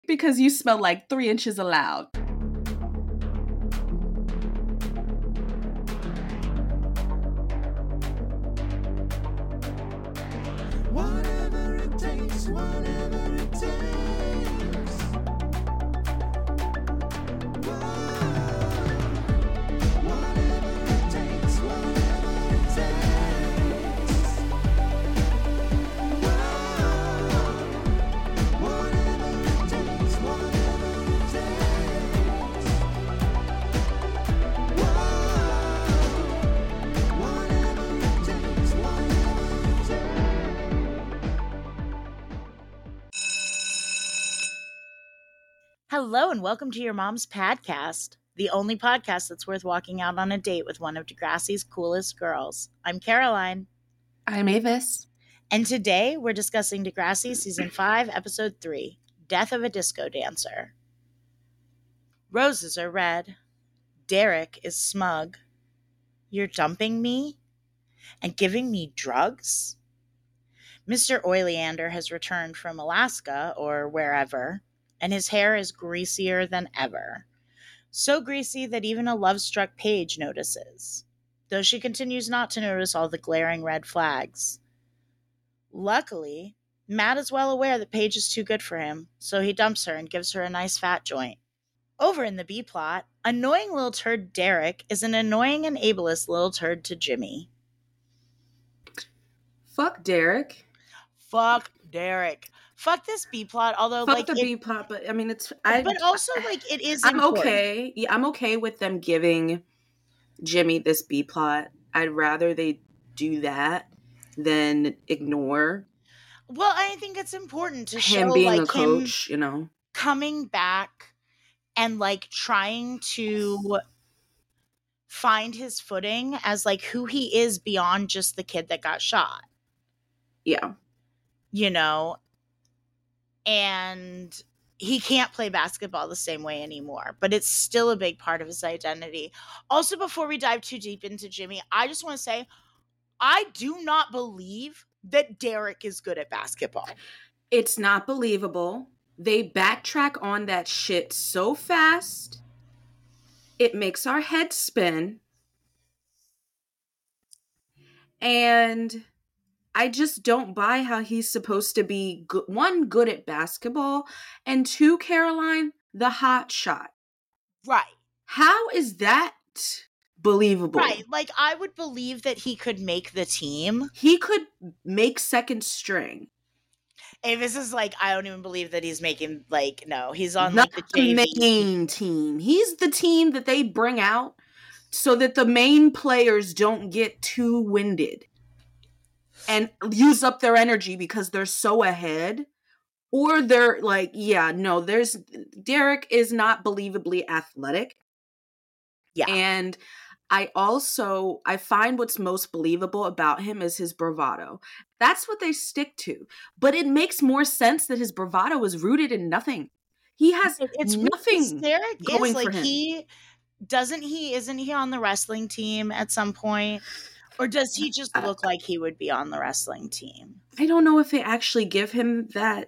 Because you smell like 3 inches aloud. Whatever it takes, whatever it takes. Whatever it takes, whatever it takes. Whatever it takes, whatever it takes. Whatever it takes, whatever it takes. Hello and welcome to your mom's podcast, the only podcast that's worth walking out on a date with one of Degrassi's coolest girls. I'm Caroline, I'm Avis. and today we're discussing Degrassi Season 5, Episode 3, Death of a Disco Dancer. Roses are red. Derek is smug. You're dumping me? And giving me drugs? Mr. Oleander has returned from Alaska, or wherever, and his hair is greasier than ever. So greasy that even a love-struck Paige notices, though she continues not to notice all the glaring red flags. Luckily, Matt is well aware that Paige is too good for him, so he dumps her and gives her a nice fat joint. Over in the B-plot, annoying little turd Derek is an annoying and ableist little turd to Jimmy. Fuck Derek. Fuck Derek. Fuck this B-plot, although Fuck like the it, B-plot, but I mean, it's... but also like it is I'm important. okay. Yeah, I'm okay with them giving Jimmy this B-plot. I'd rather they do that than ignore Well, I think it's important to show him being like a coach, you know? him coming back and like trying to find his footing as like who he is beyond just the kid that got shot, Yeah. you know? And he can't play basketball the same way anymore, but it's still a big part of his identity. Also, before we dive too deep into Jimmy, I just want to say I do not believe that Derek is good at basketball. It's not believable. They backtrack on that shit so fast. It makes our head spin. And I just don't buy how he's supposed to be, one, good at basketball, and two, Caroline, the hot shot. Right. How is that believable? Right. Like, I would believe that he could make the team. He could make second string. Avis is like, I don't even believe that he's making, like, no, he's on, Not like, the JV. the main team. He's the team that they bring out so that the main players don't get too winded and use up their energy because they're so ahead. Or they're like, yeah, no, Derek is not believably athletic. Yeah. And I find what's most believable about him is his bravado. That's what they stick to. But it makes more sense that his bravado is rooted in nothing. He has nothing Derek going is, like, for him. Isn't he on the wrestling team at some point? Or does he just look like he would be on the wrestling team? I don't know if they actually give him that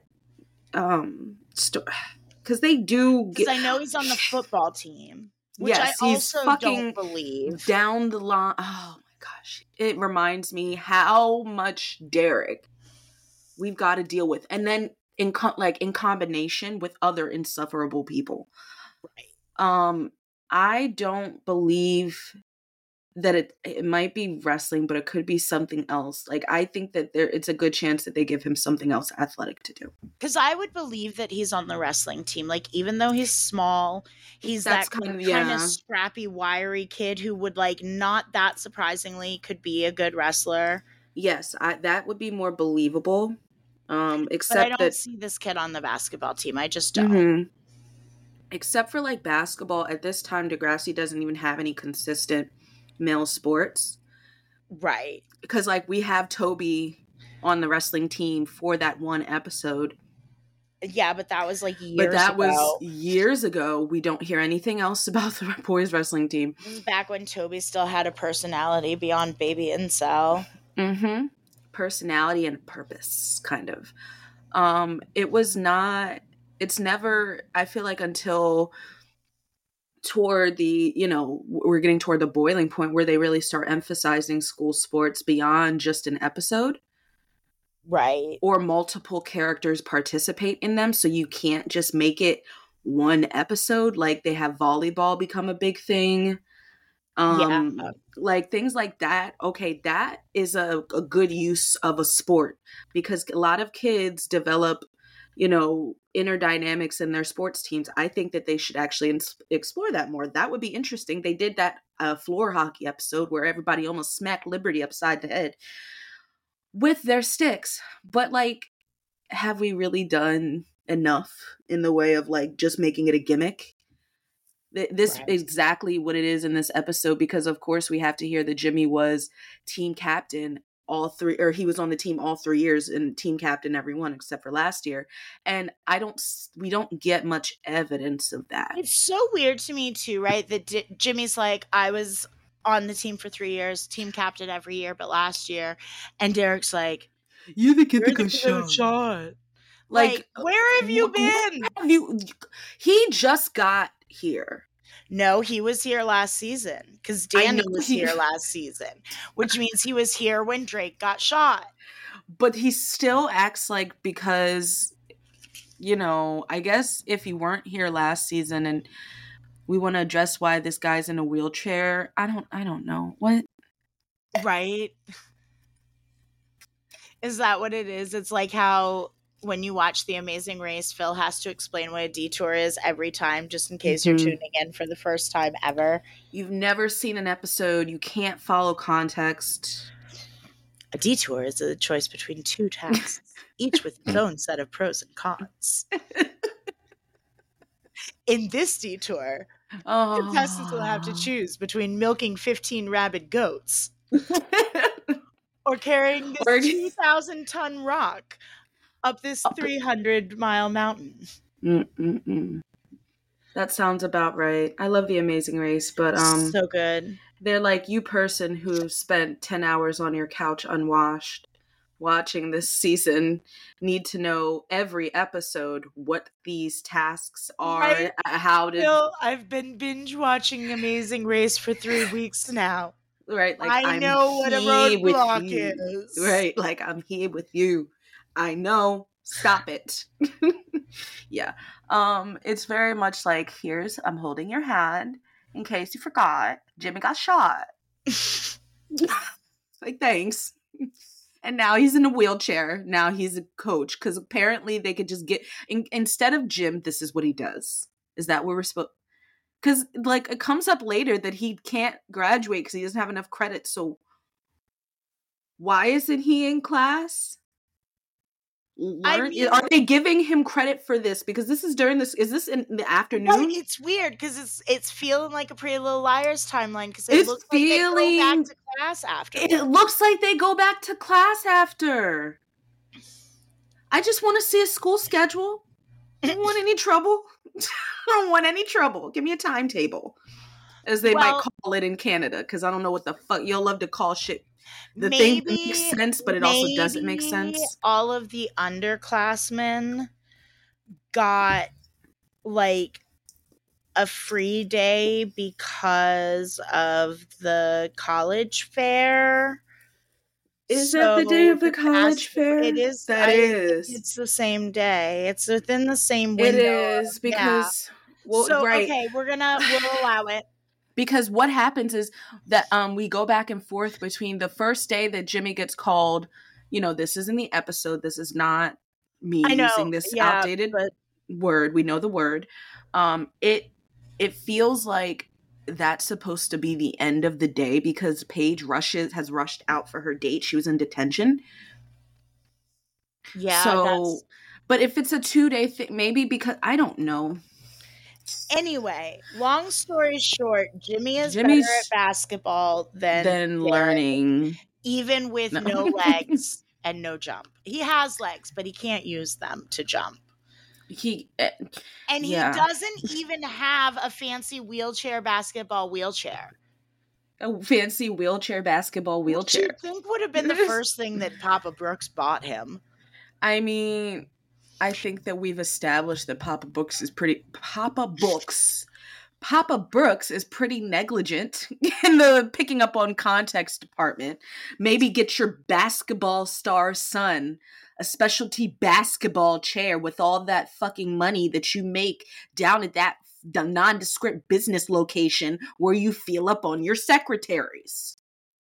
because they do. Because I know he's on the football team, which yes, I he's also fucking don't believe. Down the line. Oh my gosh, it reminds me how much Derek we've got to deal with, and then in combination with other insufferable people. Right. I don't believe that it might be wrestling, but it could be something else. Like, I think that it's a good chance that they give him something else athletic to do. Because I would believe that he's on the wrestling team. Like, even though he's small, he's that kind of scrappy, wiry kid who would, like, not that surprisingly could be a good wrestler. Yes, that would be more believable. Except but I don't see this kid on the basketball team. I just don't. Mm-hmm. Except for, like, basketball, at this time, Degrassi doesn't even have any consistent male sports. Right. Because, like, we have Toby on the wrestling team for that one episode. Yeah, but that was, like, years ago. But that was years ago. We don't hear anything else about the boys wrestling team. This is back when Toby still had a personality beyond Baby Incel. Mm-hmm. Personality and purpose, kind of. It was not it's never, I feel like, until toward the, we're getting toward the boiling point where they really start emphasizing school sports beyond just an episode, Right. or multiple characters participate in them. So you can't just make it one episode. Like they have volleyball become a big thing. Yeah. Like things like that. Okay, that is a good use of a sport, because a lot of kids develop, inner dynamics in their sports teams. I think that they should actually explore that more. That would be interesting. They did that floor hockey episode where everybody almost smacked Liberty upside the head with their sticks. But like, have we really done enough in the way of like just making it a gimmick? This Right. is exactly what it is in this episode, because of course we have to hear that Jimmy was team captain he was on the team all 3 years and team captain every one except for last year. And we don't get much evidence of that. It's so weird to me too, right? That Jimmy's like, I was on the team for 3 years, team captain every year, but last year, and Derek's like, You're the kid "You're the kid that got shot." Like, where have you been? He just got here. No, he was here last season because I Danny know was he- here last season, which means he was here when Drake got shot. But he still acts like, because, I guess if he weren't here last season and we want to address why this guy's in a wheelchair, I don't know. What? Right? Is that what it is? It's like how when you watch The Amazing Race, Phil has to explain what a detour is every time, just in case you're Mhm. tuning in for the first time ever. You've never seen an episode, you can't follow context. A detour is a choice between two tasks, each with its own set of pros and cons. In this detour, contestants will have to choose between milking 15 rabid goats or carrying this Or- 2,000-ton rock up this 300-mile mountain. Mm-mm-mm. That sounds about right. I love The Amazing Race, but So good. they're like, you person who spent 10 hours on your couch unwashed watching this season need to know every episode what these tasks are, Right. how to Phil, I've been binge watching Amazing Race for 3 weeks now. right, like I I'm know what a here with roadblock you. is. Right, like I'm here with you. I know. Stop it. Yeah. It's very much like, I'm holding your hand in case you forgot. Jimmy got shot. Like, thanks. And now he's in a wheelchair. Now he's a coach, because apparently they could just get instead of Jim, this is what he does. Is that what we're supposed? Because like it comes up later that he can't graduate because he doesn't have enough credits. So why isn't he in class? mean- Are they giving him credit for this? Because this is during this. Is this in the afternoon? Well, it's weird because it's feeling like a Pretty Little Liars timeline because it It's looks like they go feeling- back to class after. It looks like they go back to class after. I just want to see a school schedule. I don't want any trouble. I don't want any trouble. Give me a timetable, as they might Well- call it in Canada, because I don't know what the fuck you'll love to call shit. The thing that makes sense, but it also doesn't make maybe sense. All of the underclassmen got like a free day because of the college fair. Is that the day of the So college fair? It is. That I think is. It's the same day. It's within the same It window. is because well, so right. okay, we'll allow it. Because what happens is that we go back and forth between the first day that Jimmy gets called. This is in the episode. This is not me I know, using this yeah, outdated but word. We know the word. It feels like that's supposed to be the end of the day because Paige has rushed out for her date. She was in detention. yeah. So, but if it's a 2-day thing, maybe because I don't know. Anyway, long story short, Jimmy's Jimmy's better at basketball than Then Derek, learning. even with No. no legs and no jump. He has legs, but he can't use them to jump. And Yeah. he doesn't even have a fancy basketball wheelchair. A fancy basketball Which wheelchair. you think would have been the first thing that Papa Brooks bought him. I mean, I think that we've established that Papa Brooks is pretty negligent in the picking up on context department. Maybe get your basketball star son a specialty basketball chair with all that fucking money that you make down at the nondescript business location where you feel up on your secretaries.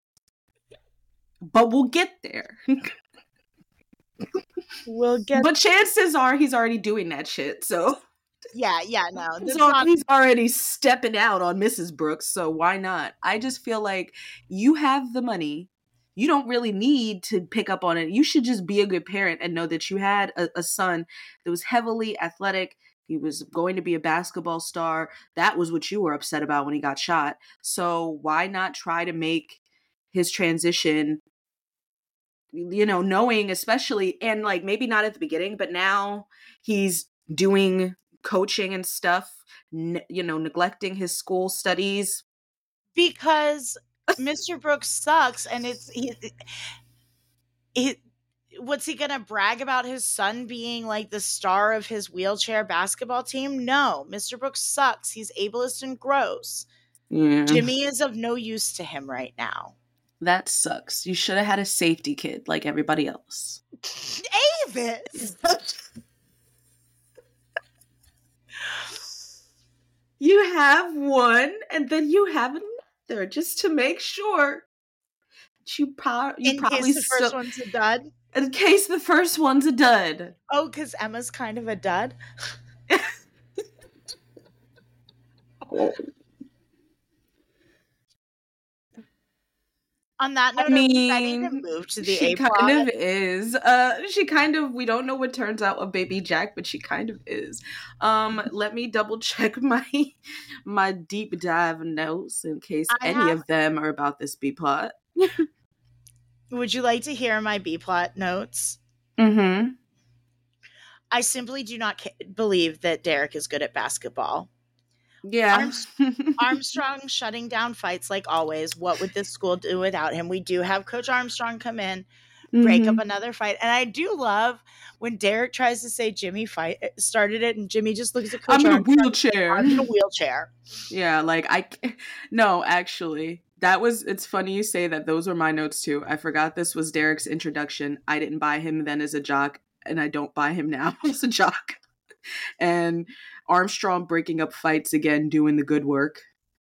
But we'll get there. We'll get. But chances are he's already doing that shit, so. Yeah, no. That's So not. he's already stepping out on Mrs. Brooks, so why not? I just feel like you have the money. You don't really need to pick up on it. You should just be a good parent and know that you had a son that was heavily athletic. He was going to be a basketball star. That was what you were upset about when he got shot. So why not try to make his transition, you know, knowing especially, and like maybe not at the beginning, but now he's doing coaching and stuff, you know, neglecting his school studies. Because Mr. Brooks sucks, and what's he gonna brag about his son being like the star of his wheelchair basketball team? No, Mr. Brooks sucks. He's ableist and gross. Yeah. Jimmy is of no use to him right now. That sucks. You should have had a safety kid like everybody else. Avis! You have one, and then you have another, just to make sure. In case the first one's a dud? In case the first one's a dud. Oh, because Emma's kind of a dud? On that note, I are we ready to mean, move to the she A-plot? kind of is. She kind of, we don't know what turns out of Baby Jack, but she kind of is. Let me double check my deep dive notes in case any of them are about this B plot. Would you like to hear my B-plot notes? Mm-hmm. I simply do not believe that Derek is good at basketball. Yeah. Armstrong shutting down fights like always. What would this school do without him? We do have Coach Armstrong come in, break up another fight. And I do love when Derek tries to say Jimmy started it, and Jimmy just looks at Coach I'm in a Armstrong. wheelchair. I'm in a wheelchair. Yeah, like no, actually, it's funny you say that. Those were my notes too. I forgot this was Derek's introduction. I didn't buy him then as a jock, and I don't buy him now as a jock. And Armstrong breaking up fights again, doing the good work.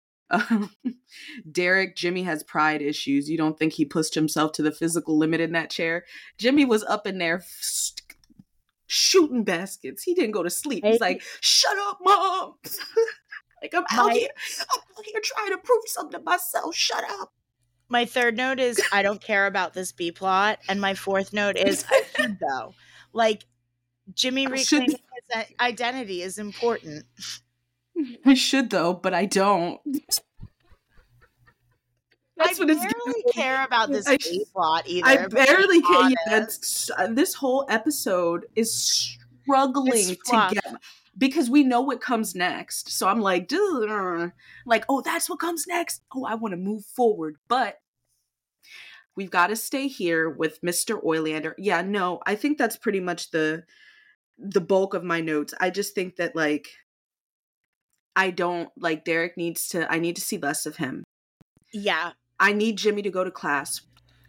Derek, Jimmy has pride issues. You don't think he pushed himself to the physical limit in that chair? Jimmy was up in there shooting baskets. He didn't go to sleep. He's like, "Shut up, Mom." Like, I'm out here trying to prove something to myself. Shut up. My third note is I don't care about this B plot, and my fourth note is I should though. Like, Jimmy reclaiming his identity is important. I should though, but I don't. That's I what it's barely care about this A plot either. I barely care. Honest. This whole episode is struggling to get, because we know what comes next. So I'm like, oh, that's what comes next. Oh, I want to move forward, but we've got to stay here with Mr. Oilander. Yeah, no, I think that's pretty much the bulk of my notes. I just think that, like, I don't like Derek I need to see less of him. Yeah. I need Jimmy to go to class.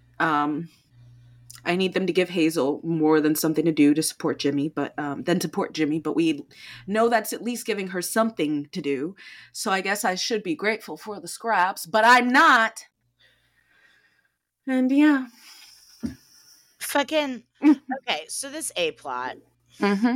I need them to give Hazel more than something to do to support Jimmy, but we know that's at least giving her something to do. So I guess I should be grateful for the scraps, but I'm not. And yeah. Fucking okay, so this A plot. Mm-hmm.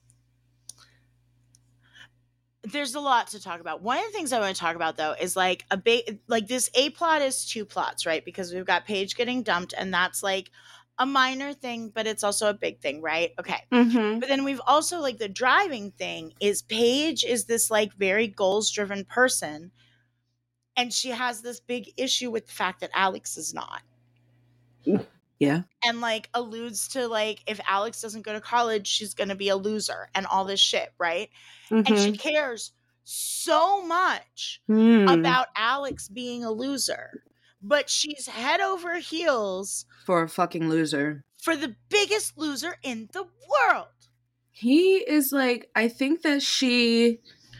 There's a lot to talk about. One of the things I want to talk about though is like this A plot is two plots, right? Because we've got Paige getting dumped, and that's like a minor thing, but it's also a big thing, right? Okay. Mm-hmm. But then we've also like the driving thing is Paige is this like very goals driven person, and she has this big issue with the fact that Alex is not. Yeah. And like alludes to like if Alex doesn't go to college, she's going to be a loser and all this shit, right? Mm-hmm. And she cares so much about Alex being a loser, but she's head over heels for a fucking loser. For the biggest loser in the world. He is like, I think that she,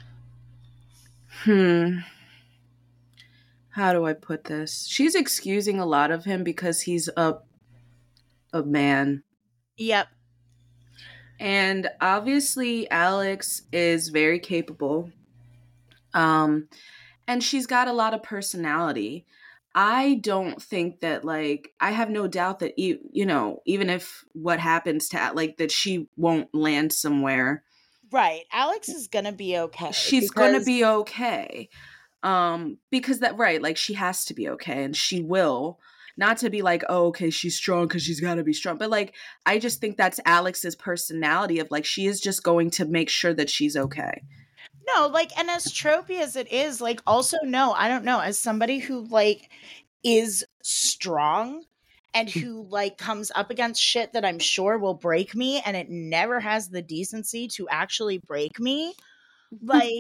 hmm, how do I put this? She's excusing a lot of him because he's a man. Yep. And obviously Alex is very capable. Um and she's got a lot of personality. I don't think that, like, I have no doubt that even if what happens to like that she won't land somewhere, Right. Alex is gonna be okay she's going to because be okay. Because that, right, like she has to be okay, and she will. Not to be like, oh, okay, she's strong because she's got to be strong, but like I just think that's Alex's personality of like she is just going to make sure that she's okay. no, like, and as tropey as it is, like, also no, I don't know, as somebody who like is strong and who like comes up against shit that I'm sure will break me and it never has the decency to actually break me, like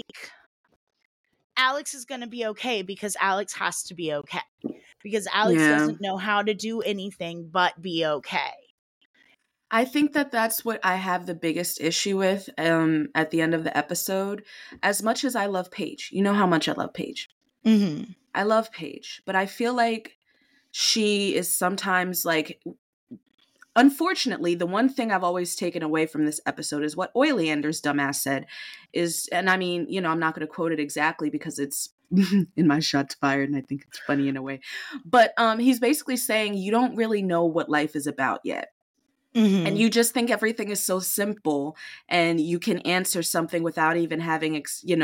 Alex is going to be okay because Alex has to be okay. Because Alex Yeah. doesn't know how to do anything but be okay. I think that that's what I have the biggest issue with at the end of the episode. As much as I love Paige, you know how much I love Paige. Mm-hmm. I love Paige, but I feel like she is sometimes like, unfortunately, the one thing I've always taken away from this episode is what Oleander's dumbass said is, and I mean, I'm not going to quote it exactly because it's in my shots fired and I think it's funny in a way. But he's basically saying you don't really know what life is about yet. Mm-hmm. And you just think everything is so simple and you can answer something without even having,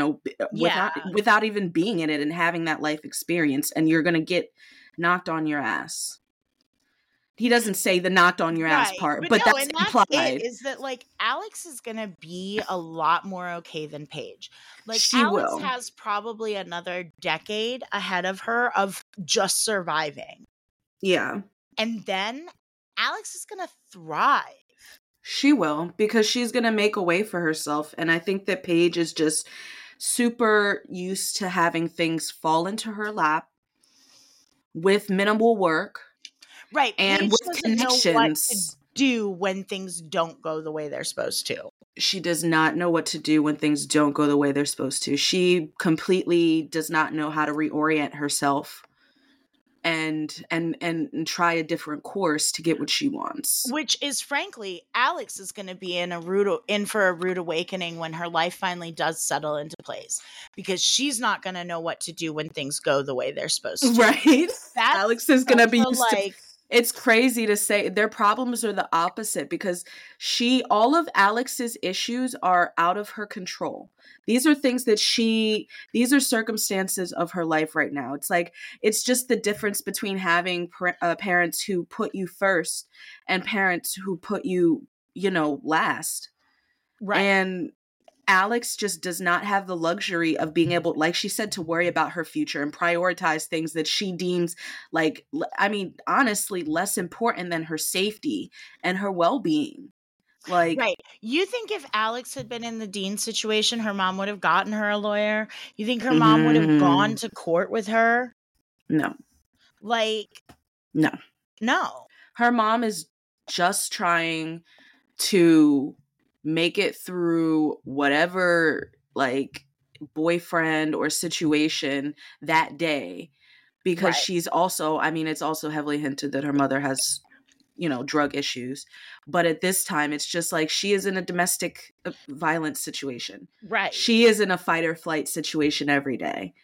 without even being in it and having that life experience, and you're going to get knocked on your ass. He doesn't say the knocked on your ass part, but no, that's and that's implied. it, is that like Alex is gonna be a lot more okay than Paige. Like She Alex will. has probably another decade ahead of her of just surviving. Yeah, And then Alex is gonna thrive. she will, because she's going to make a way for herself. And I think that Paige is just super used to having things fall into her lap with minimal work. Right. And Paige with doesn't know what to connections. do when things don't go the way they're supposed to. She does not know what to do when things don't go the way they're supposed to. She completely does not know how to reorient herself and try a different course to get what she wants. Which is frankly, Alex is going to be in for a rude awakening when her life finally does settle into place, because she's not going to know what to do when things go the way they're supposed to. Right? That's Alex is going to be such a, used to, like, it's crazy to say their problems are the opposite, because all of Alex's issues are out of her control. These are things that these are circumstances of her life right now. It's like, it's just the difference between having parents who put you first and parents who put you, last. right. And Alex just does not have the luxury of being able, like she said, to worry about her future and prioritize things that she deems like, I mean, honestly, less important than her safety and her well-being. Like, Right. You think if Alex had been in the Dean situation, her mom would have gotten her a lawyer? You think her mom would have gone to court with her? No. Like, No. no. Her mom is just trying to make it through whatever, like, boyfriend or situation that day, because Right. she's also, I mean, it's also heavily hinted that her mother has, drug issues. But at this time, it's just like she is in a domestic violence situation. Right. She is in a fight or flight situation every day.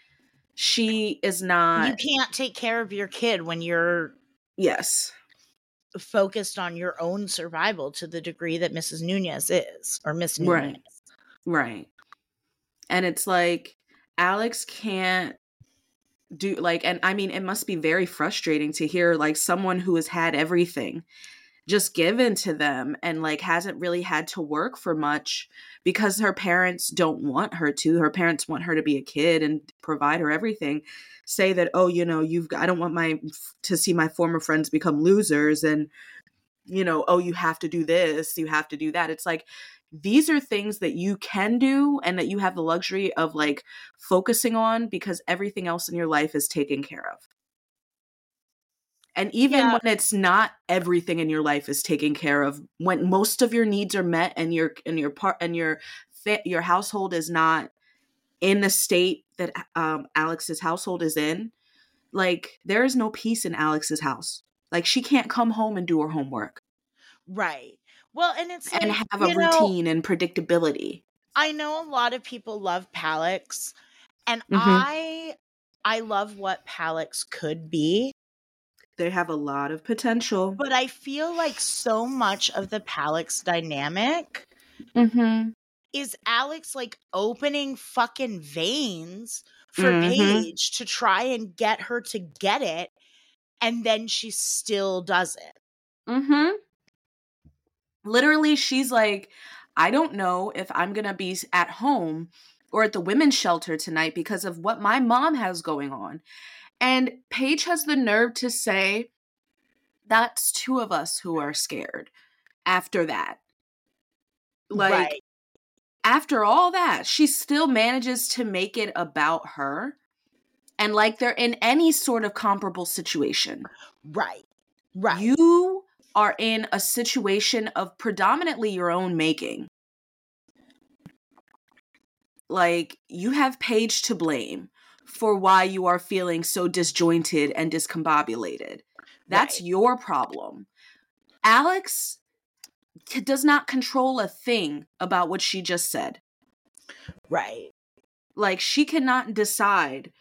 She is You not. can't take care of your kid when you're Yes. focused on your own survival to the degree that Mrs. Nunez is, or Miss Nunez. Right. And it's like, Alex can't do, like, and I mean, it must be very frustrating to hear, like, someone who has had everything just given to them and, like, hasn't really had to work for much because her parents don't want her to. Her parents want her to be a kid and provide her everything. Say that, oh, I don't want to see my former friends become losers, and, oh, you have to do this, you have to do that. It's like, these are things that you can do and that you have the luxury of, like, focusing on because everything else in your life is taken care of. And even Yeah. when it's not, everything in your life is taken care of. When most of your needs are met and your household is not in the state that Alex's household is in, like there is no peace in Alex's house. Like she can't come home and do her homework Right. Well, and it's and like, have a routine and predictability. I know a lot of people love Palix, and Mm-hmm. I love what Palix could be, They have a lot of potential. but I feel like so much of the Palix dynamic Mm-hmm. is Alex like opening fucking veins for Mm-hmm. Paige to try and get her to get it, and then she still doesn't. Mm-hmm. Literally, she's like, I don't know if I'm gonna be at home or at the women's shelter tonight because of what my mom has going on. And Paige has the nerve to say, that's two of us who are scared after that. Like, Right. after all that, she still manages to make it about her. And like they're in any sort of comparable situation. Right. Right. You are in a situation of predominantly your own making. Like, you have Paige to blame for why you are feeling so disjointed and discombobulated. That's Right. your problem. Alex does not control a thing about what she just said. Right. Like, she cannot decide,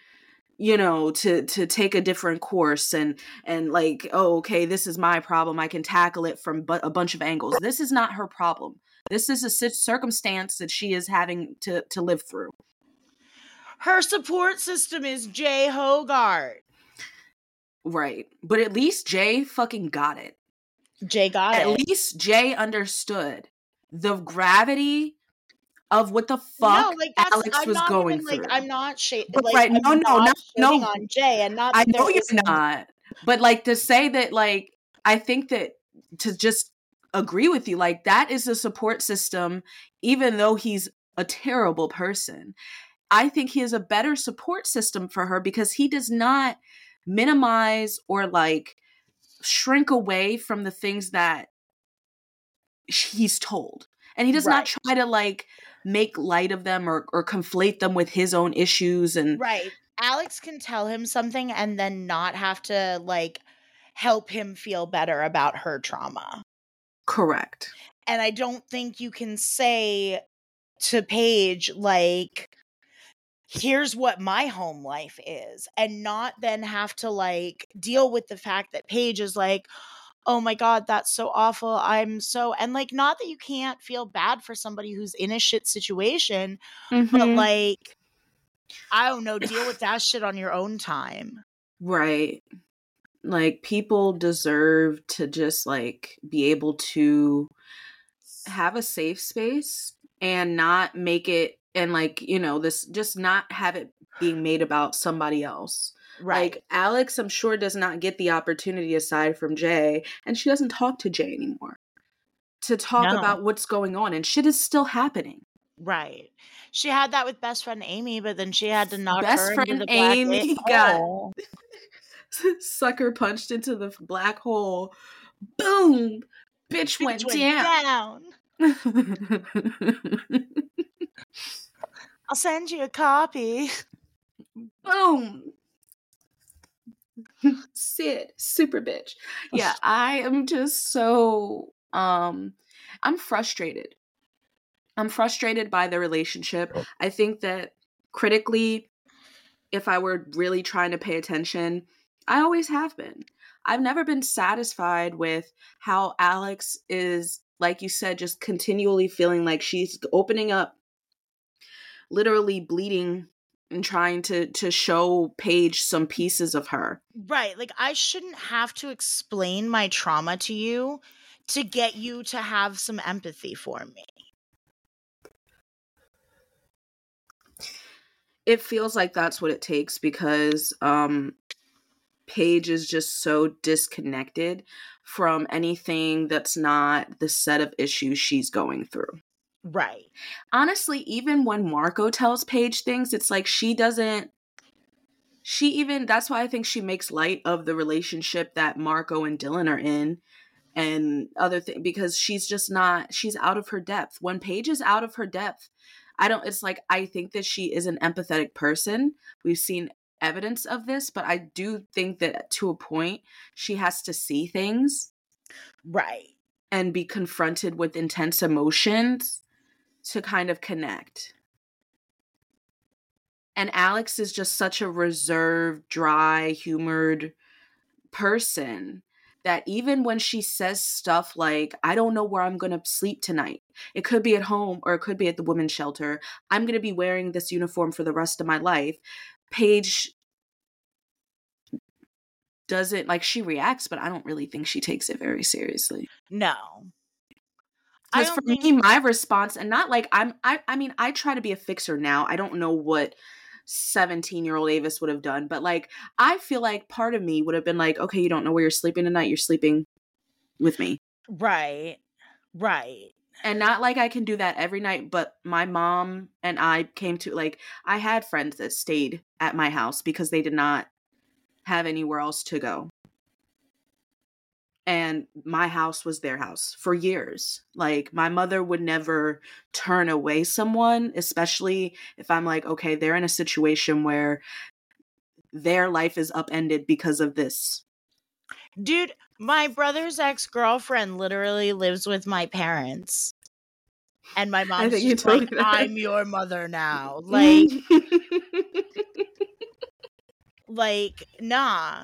to take a different course and like, oh, okay, this is my problem. I can tackle it from a bunch of angles. This is not her problem. This is a circumstance that she is having to live through. Her support system is Jay Hogarth. Right. But at least Jay fucking got it. Jay got At it. least Jay understood the gravity of what the fuck No, like that's Alex I'm was not going even through. like I'm not But like right, I'm no, not shitting no. on Jay, and not I that there know you're isn't. not. But like to say that, like, I think that to just agree with you, like that is a support system, even though he's a terrible person. I think he is a better support system for her because he does not minimize or like shrink away from the things that he's told. And he does not try to like make light of them or conflate them with his own issues. And Right. Alex can tell him something and then not have to like help him feel better about her trauma. correct. And I don't think you can say to Paige, like, here's what my home life is, and not then have to like deal with the fact that Paige is like, oh my God, that's so awful. And like, not that you can't feel bad for somebody who's in a shit situation, but like, I don't know, deal with that shit on your own time. Right. Like people deserve to just like be able to have a safe space and not make it and like, this just not have it being made about somebody else. Right. Like Alex, I'm sure does not get the opportunity aside from Jay, and she doesn't talk to Jay anymore to talk No. about what's going on, and shit is still happening. Right. She had that with best friend Amy, but then she had to knock Best her into friend the black Amy got hole. sucker punched into the black hole. Boom! Bitch went down. I'll send you a copy. Boom! Sid, super bitch. Yeah, I am just so I'm frustrated. I'm frustrated by the relationship. I think that critically, if I were really trying to pay attention, I always have been. I've never been satisfied with how Alex is, like you said, just continually feeling like she's opening up, literally bleeding and trying to show Paige some pieces of her. Right. Like, I shouldn't have to explain my trauma to you to get you to have some empathy for me. It feels like that's what it takes because Paige is just so disconnected from anything that's not the set of issues she's going through. Right. Honestly, even when Marco tells Paige things, it's like she doesn't that's why I think she makes light of the relationship that Marco and Dylan are in and other things, because she's out of her depth. When Paige is out of her depth, it's like, I think that she is an empathetic person. We've seen evidence of this, but I do think that to a point, she has to see things. Right. And be confronted with intense emotions to kind of connect. And Alex is just such a reserved, dry, humored person that even when she says stuff like, I don't know where I'm going to sleep tonight. It could be at home or it could be at the women's shelter. I'm going to be wearing this uniform for the rest of my life. Paige doesn't, like, she reacts, but I don't really think she takes it very seriously. No. I Because for don't think me, my response, and not like I mean, I try to be a fixer now. I don't know what 17-year-old Avis would have done, but like, I feel like part of me would have been like, okay, you don't know where you're sleeping tonight. You're sleeping with me. right. Right. And not like I can do that every night, but my mom and I came to, like, I had friends that stayed at my house because they did not have anywhere else to go. And my house was their house for years. Like, my mother would never turn away someone, especially if I'm like, okay, they're in a situation where their life is upended because of this. Dude, my brother's ex-girlfriend literally lives with my parents. And my mom's think you just told like, me that. I'm your mother now. Like, nah.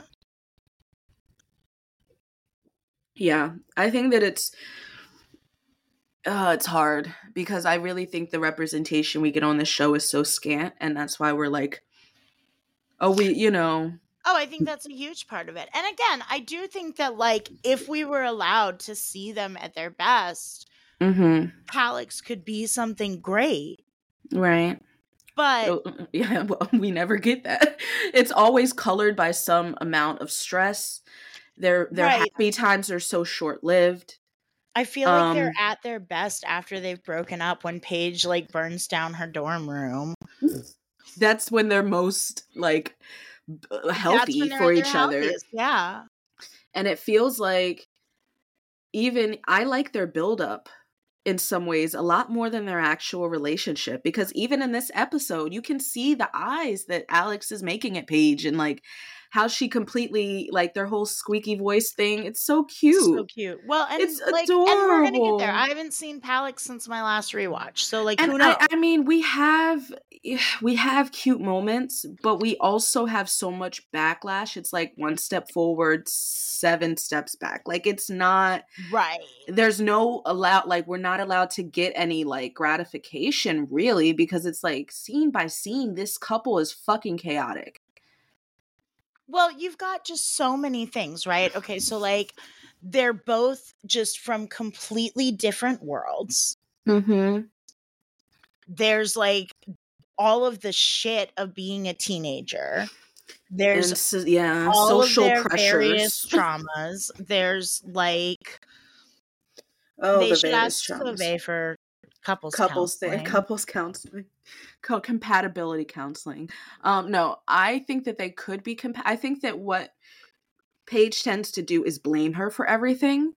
Yeah, I think that it's hard because I really think the representation we get on this show is so scant, and that's why we're like, oh, Oh, I think that's a huge part of it. And again, I do think that, like, if we were allowed to see them at their best, Alex could be something great. Right. But yeah, well, we never get that. It's always colored by some amount of stress. Their Right. happy times are so short-lived. I feel like they're at their best after they've broken up, when Paige, like, burns down her dorm room. That's when they're most, like, healthy when they're for at their each other. healthiest, yeah. And it feels like, even I like their buildup in some ways a lot more than their actual relationship, because even in this episode, you can see the eyes that Alex is making at Paige, and like how she completely, like, their whole squeaky voice thing. It's so cute. So cute. Well, and It's like, and we're gonna get adorable. there. I haven't seen Palix since my last rewatch, so like, And who knows? I mean, we have cute moments, but we also have so much backlash. It's like 1 step forward, 7 steps back. Like, it's not Right. There's no we're not allowed to get any, like, gratification, really, because it's like, scene by scene, this couple is fucking chaotic. Well, you've got just so many things, right? Okay, so like, they're both just from completely different worlds. There's like all of the shit of being a teenager. There's all social of their various pressures. traumas. There's like, Oh, they the should various ask traumas. Sauvé for couples counseling, compatibility counseling. No, I think that they could be I think that what Paige tends to do is blame her for everything.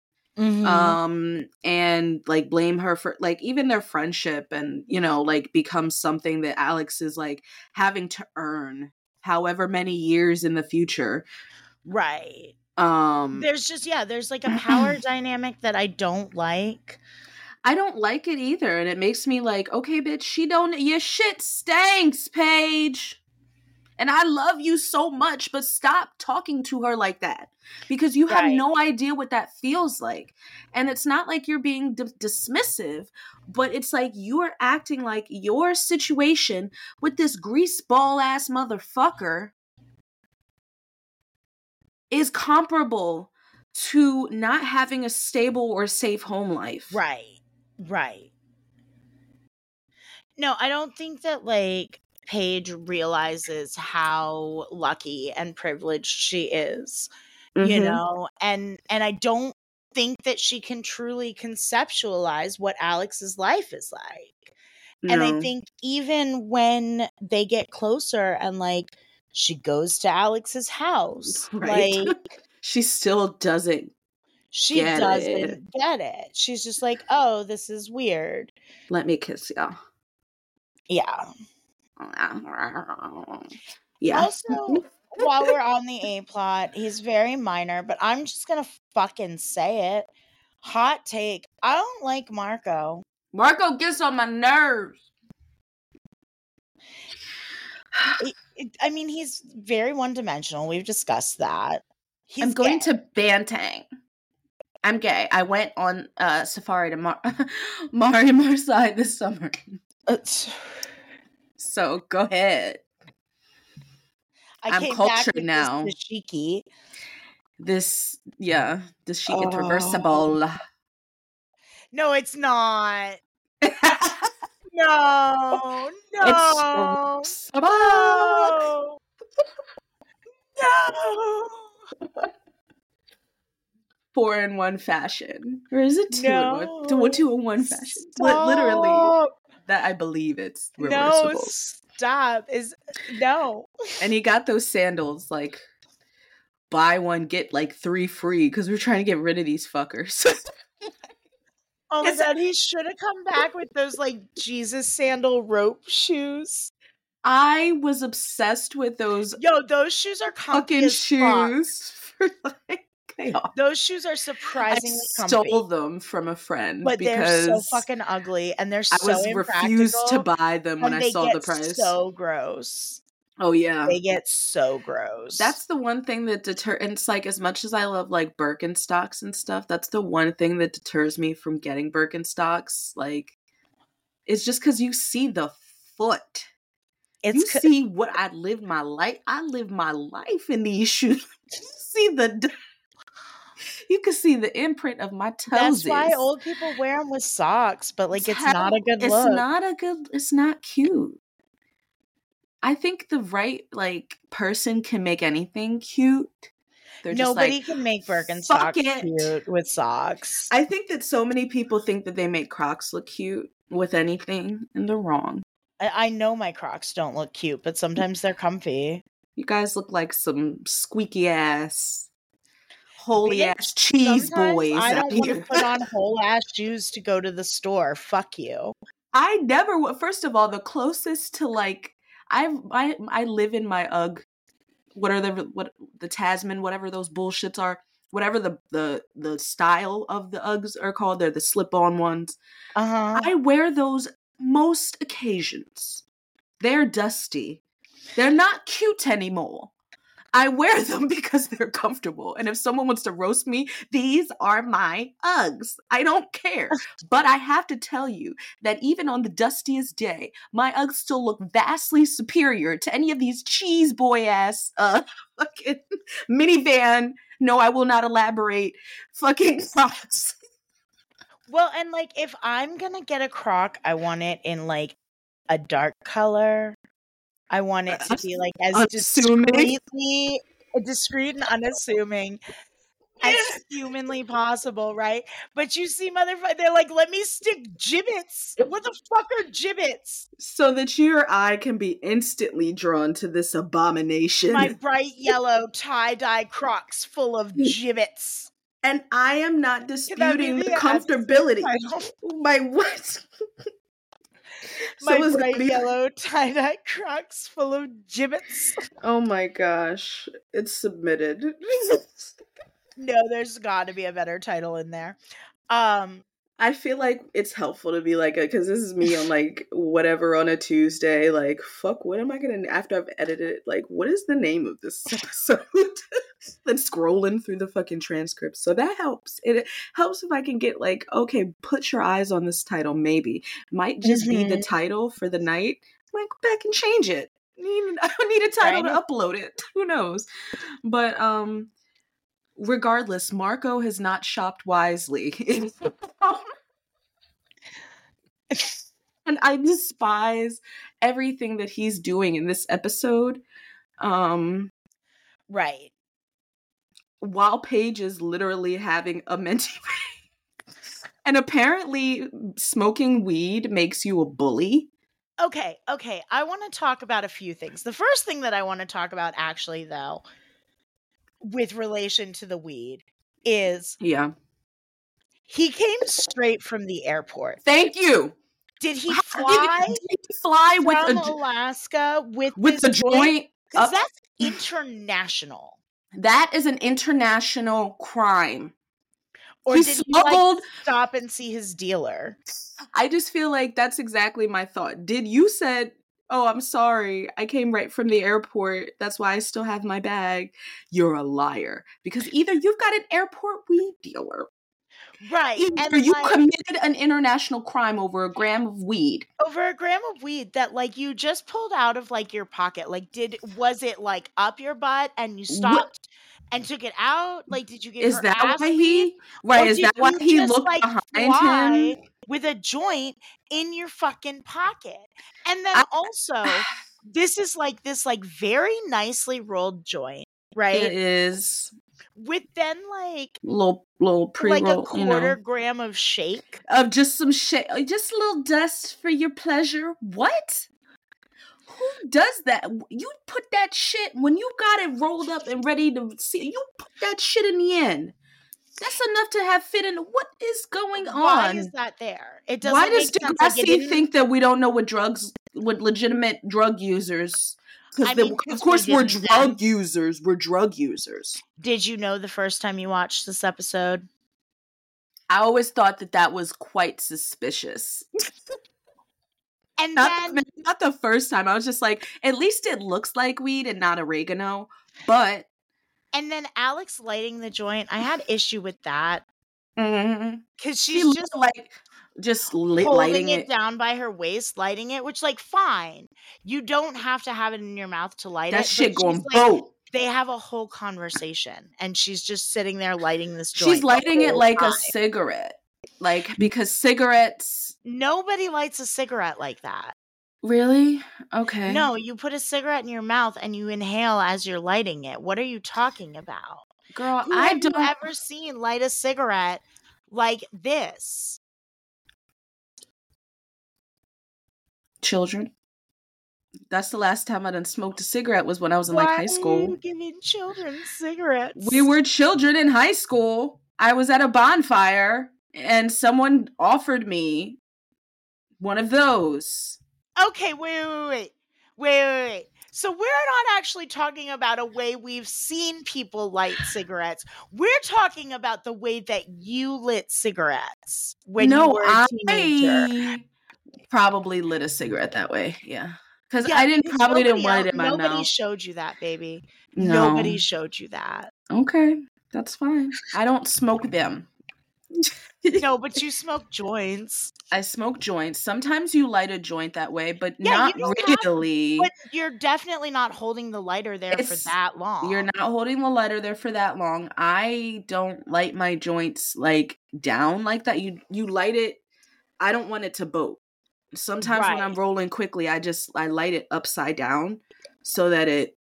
And like blame her for, like, even their friendship, and like, becomes something that Alex is like having to earn however many years in the future. Right. There's like a power dynamic that I don't like. I don't like it either, and it makes me like, okay, bitch, your shit stinks, Paige. And I love you so much, but stop talking to her like that, because you have no idea what that feels like. And it's not like you're being dismissive, but it's like you are acting like your situation with this greaseball ass motherfucker is comparable to not having a stable or safe home life. Right. No, I don't think that, like, Paige realizes how lucky and privileged she is, you know, and I don't think that she can truly conceptualize what Alex's life is like. And I think even when they get closer and like She goes to Alex's house. Right? Like, She still doesn't she get doesn't it. get it. She's just like, oh, this is weird. Let me kiss you. Yeah. Yeah. Also, while we're on the A plot, he's very minor, but I'm just gonna fucking say it. Hot take. I don't like Marco. Marco gets on my nerves. I mean, he's very one-dimensional. We've discussed that. He's I'm going gay. to Bantang. I'm gay. I went on safari to Mari Marseille this summer. So go ahead. I'm came back cultured with now. this dashiki. The chic Oh. reversible. No, it's not. No, no, It's no, no. 4-in-1 fashion. Or is it 2-in-1? No. 2-in-1 fashion. Literally. Stop. That I believe it's No, reversible. stop. No. And he got those sandals like buy one get like 3 free because we're trying to get rid of these fuckers. Oh my Is god, he should have come back with those like Jesus sandal rope shoes. I was obsessed with those Yo, those shoes are comfy fucking as fuck. shoes. For like they are. Those shoes are I surprisingly stole comfy, them from a friend but they're because so fucking ugly and they're I so was refused to impractical, buy them when and I they saw get the price. so gross. Oh yeah. They get so gross. That's the one thing that and it's like as much as I love like Birkenstocks and stuff, that's the one thing that deters me from getting Birkenstocks. Like it's just because you see the foot. You see what I live my life. I live my life in these shoes. You can see the imprint of my toes. That's why old people wear them with socks, but like it's not a good look. It's not cute. I think the right like person can make anything cute. They're Nobody just can make "Fuck Birkenstocks it." cute with socks. I think that so many people think that they make Crocs look cute with anything, and they're wrong. I know my Crocs don't look cute, but sometimes they're comfy. You guys look like some squeaky ass, holy Bitch, ass cheese Sometimes boys I out don't want to here. put on whole ass shoes to go to the store. Fuck you. I never would. First of all, the closest to like I live in my UGG. What the Tasman, whatever those bullshits are, whatever the style of the Uggs are called, they're the slip-on ones. I wear those most occasions. They're dusty. They're not cute anymore. I wear them because they're comfortable. And if someone wants to roast me, these are my Uggs. I don't care. But I have to tell you that even on the dustiest day, my Uggs still look vastly superior to any of these cheese boy ass fucking minivan. No, I will not elaborate. Fucking Crocs. Well, and like if I'm gonna get a Croc, I want it in like a dark color. I want it to be like as Unassuming. discreet and unassuming as humanly possible, right? But you see, motherfucker, they're like, let me stick gibbets. What the fuck are gibbets? So that your eye can be instantly drawn to this abomination. My bright yellow tie-dye Crocs full of gibbets. And I am not Can that be disputing the the comfortability. title? My what? My it's bright gonna be- yellow tie-dye Crocs full of gibbets. Oh my gosh. It's submitted. No, there's got to be a better title in there. I feel like it's helpful to be like, because this is me on like whatever on a Tuesday, like, fuck, what am I gonna, after I've edited it, like, what is the name of this episode? Then scrolling through the fucking transcripts. So that helps. It helps if I can get like, okay, put your eyes on this title, maybe. Might just be the title for the night. Might go back and change it. I don't need a title to upload it. Who knows? But regardless, Marco has not shopped wisely. And I despise everything that he's doing in this episode. Right. While Paige is literally having a mentee break. And apparently smoking weed makes you a bully. Okay. I want to talk about a few things. The first thing that I want to talk about, actually, though, with relation to the weed, is Yeah. he came straight from the airport. Thank you. Did he Did fly he fly from Alaska with with the this joint? joint Because up? that's international. That is an international crime. Or He did he smuggled. stop and see his dealer? I just feel like that's exactly my thought. Did you said, "Oh, I'm sorry. I came right from the airport. That's why I still have my bag." You're a liar. Because either you've got an airport weed dealer, Right. either you committed an international crime over a gram of weed. Over a gram of weed that you just pulled out of your pocket. Was it up your butt and you stopped and took it out? Did you give Is her that ass why weed? Right, Or is did that why you he just looked behind fly him? with a joint in your fucking pocket? And then I- also, this is this very nicely rolled joint, right? It is With then little a pre-roll, quarter gram of shake. of just some shit, just a little dust for your pleasure. What? Who does that? You put that shit when you got it rolled up and ready to see. You put that shit in the end. That's enough to have fit in. What is going on? Why is that there? It doesn't Why does make sense. Degrassi think that we don't know what legitimate drug users? Because of course we're drug users. We're drug users. Did you know the first time you watched this episode? I always thought that was quite suspicious. And not the first time. I was just like, at least it looks like weed and not oregano. But and then Alex lighting the joint, I had issue with that because she she's just holding lighting it down by her waist, lighting it. Which fine, you don't have to have it in your mouth to light it. That shit going boat. They have a whole conversation, and she's just sitting there lighting this joint. She's lighting it like a cigarette, because cigarettes. Nobody lights a cigarette like that. Really? Okay. No, you put a cigarette in your mouth and you inhale as you're lighting it. What are you talking about? Girl, Who have you ever seen light a cigarette like this? Children. That's the last time I done smoked a cigarette was when I was in high school. Why are you giving children cigarettes? We were children in high school. I was at a bonfire and someone offered me one of those. Okay, wait. So we're not actually talking about a way we've seen people light cigarettes. We're talking about the way that you lit cigarettes when you were a teenager. I probably lit a cigarette that way. Yeah. Because I didn't want it in my mouth. Nobody showed you that, baby. No. Nobody showed you that. Okay. That's fine. I don't smoke them. No, but you smoke joints. I smoke joints. Sometimes you light a joint that way, but Yeah, not really. But you're definitely not holding the lighter there for that long. You're not holding the lighter there for that long. I don't light my joints down like that. You light it. I don't want it to boat. Sometimes when I'm rolling quickly, I light it upside down so that it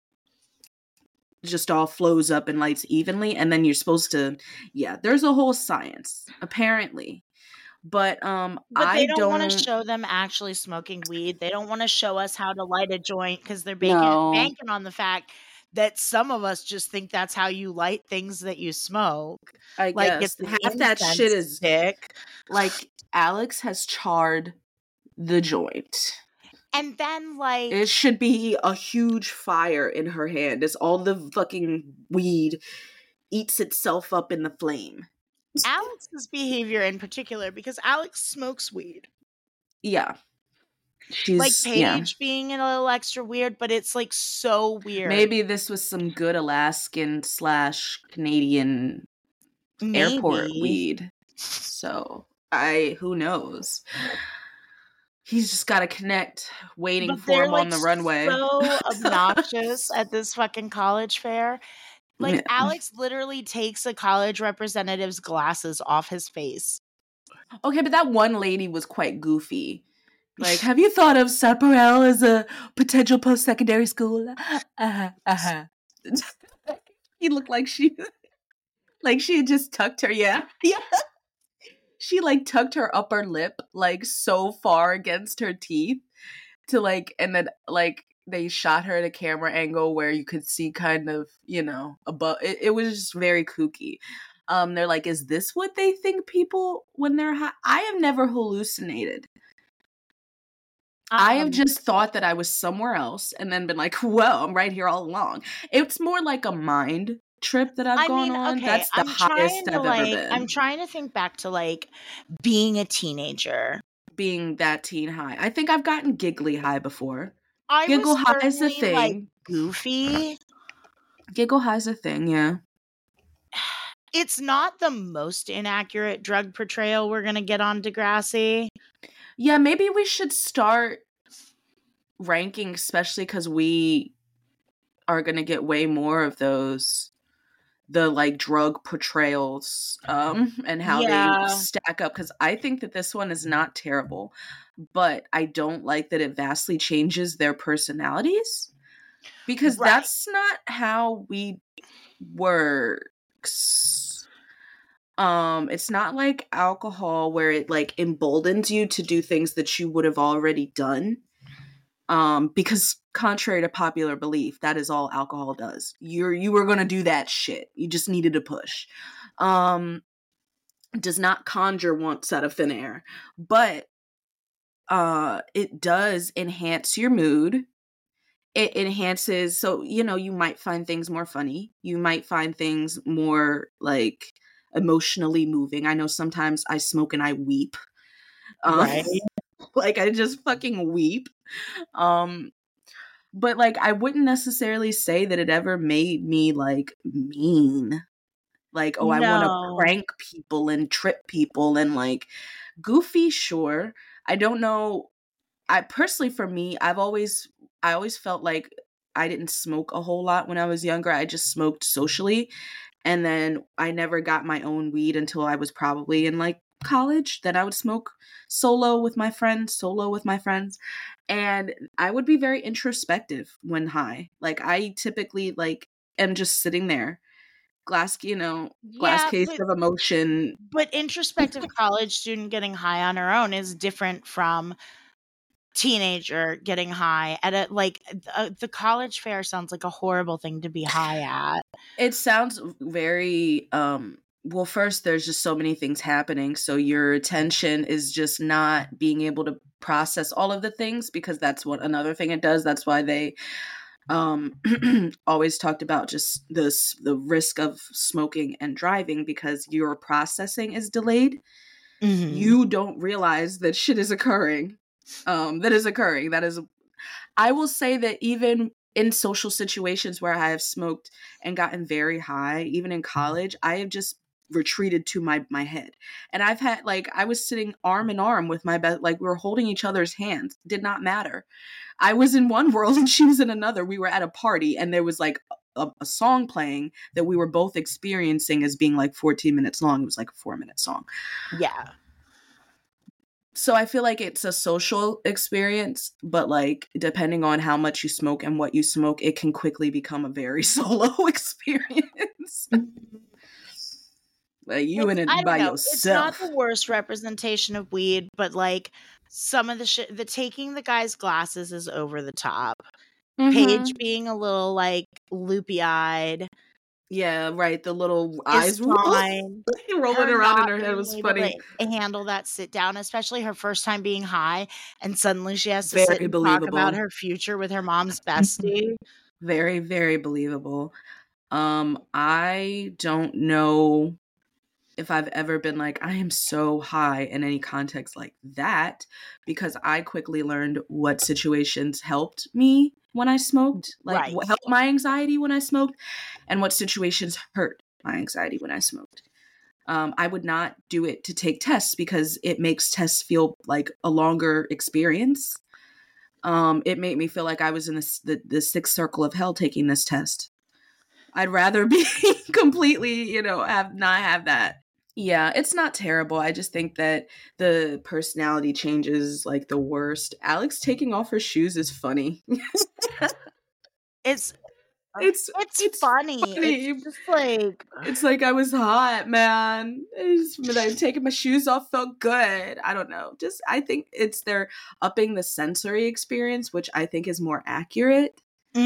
just all flows up and lights evenly, and then you're supposed to there's a whole science apparently, but they don't want to show them actually smoking weed. They don't want to show us how to light a joint because they're banking on the fact that some of us just think that's how you light things that you smoke. I guess half that shit is dick. Alex has charred the joint. And then, it should be a huge fire in her hand as all the fucking weed eats itself up in the flame. Alex's behavior in particular, because Alex smokes weed. Yeah. She's Paige being a little extra weird, but it's so weird. Maybe this was some good Alaskan / Canadian airport weed. So, who knows? He's just got to connect, waiting for him on the runway. So obnoxious at this fucking college fair. Alex literally takes a college representative's glasses off his face. Okay, but that one lady was quite goofy. Have you thought of Saparel as a potential post-secondary school? He looked like she had just tucked her, yeah. She tucked her upper lip so far against her teeth to like, and then like they shot her at a camera angle where you could see kind of, you know, above. It was just very kooky. They're like, is this what they think people when they're high? I have never hallucinated. I have just thought that I was somewhere else and then been like, well, I'm right here all along. It's more like a mind trip that I've gone on. okay, That's the highest I've ever been. I'm trying to think back to like being a teenager. Being that teen high. I think I've gotten giggly high before. I Giggle was high is a certainly, like, thing. goofy. Giggle high is a thing, yeah. It's not the most inaccurate drug portrayal we're gonna get on Degrassi. Yeah, maybe we should start ranking, especially because we are going to get way more of those, the like drug portrayals, and how Yeah. they stack up. Because I think that this one is not terrible, but I don't like that it vastly changes their personalities, because Right. that's not how weed works. It's not like alcohol where it like emboldens you to do things that you would have already done. Because contrary to popular belief, that is all alcohol does. You were gonna do that shit. You just needed a push. Does not conjure wants out of thin air, but it does enhance your mood. It enhances, so you know, you might find things more funny. You might find things more like emotionally moving. I know sometimes I smoke and I weep. Right. Like I just fucking weep. But like I wouldn't necessarily say that it ever made me like mean. Like, oh, I want to No. prank people and trip people and like goofy, sure. I don't know. I personally, for me, I always felt like I didn't smoke a whole lot when I was younger. I just smoked socially. And then I never got my own weed until I was probably in like college. Then I would smoke solo with my friends. And I would be very introspective when high. Like I typically like am just sitting there, glass Yeah, case of emotion. but introspective college student getting high on her own is different from teenager getting high at a like the college fair sounds like a horrible thing to be high at. It sounds very well, first there's just so many things happening, so your attention is just not being able to process all of the things, because that's what another thing it does. That's why they always talked about just the risk of smoking and driving, because your processing is delayed. Mhm. You don't realize that shit is occurring. That is, I will say that even in social situations where I have smoked and gotten very high, even in college, I have just retreated to my head. And I've had like, I was sitting arm in arm with my best, like we were holding each other's hands. Did not matter. I was in one world and she was in another. We were at a party and there was like a song playing that we were both experiencing as being like 14 minutes long. It was like a 4-minute song. Yeah. So I feel like it's a social experience, but like depending on how much you smoke and what you smoke, it can quickly become a very solo experience. Like you in it I don't by know. It's not yourself. the worst representation of weed, but like some of the shit, the taking the guy's glasses is over the top. Mhm. Paige being a little like loopy eyed Yeah, right. The little is eyes fine. rolling Her around in not her head being was able funny. to handle that sit down, especially her first time being high, and suddenly she has to Very sit and talk about believable. her future with her mom's bestie. Very, very believable. I don't know if I've ever been like, I am so high in any context like that, because I quickly learned what situations helped me when I smoked, like Right. what helped my anxiety when I smoked, and what situations hurt my anxiety when I smoked. I would not do it to take tests because it makes tests feel like a longer experience. It made me feel like I was in the sixth circle of hell taking this test. I'd rather be completely, not have that. Yeah, it's not terrible. I just think that the personality changes like the worst. Alex taking off her shoes is funny. It's It's funny. funny. It's just like It's like I was hot, man. Like taking my shoes off felt good. I don't know. Just I think they're upping the sensory experience, which I think is more accurate.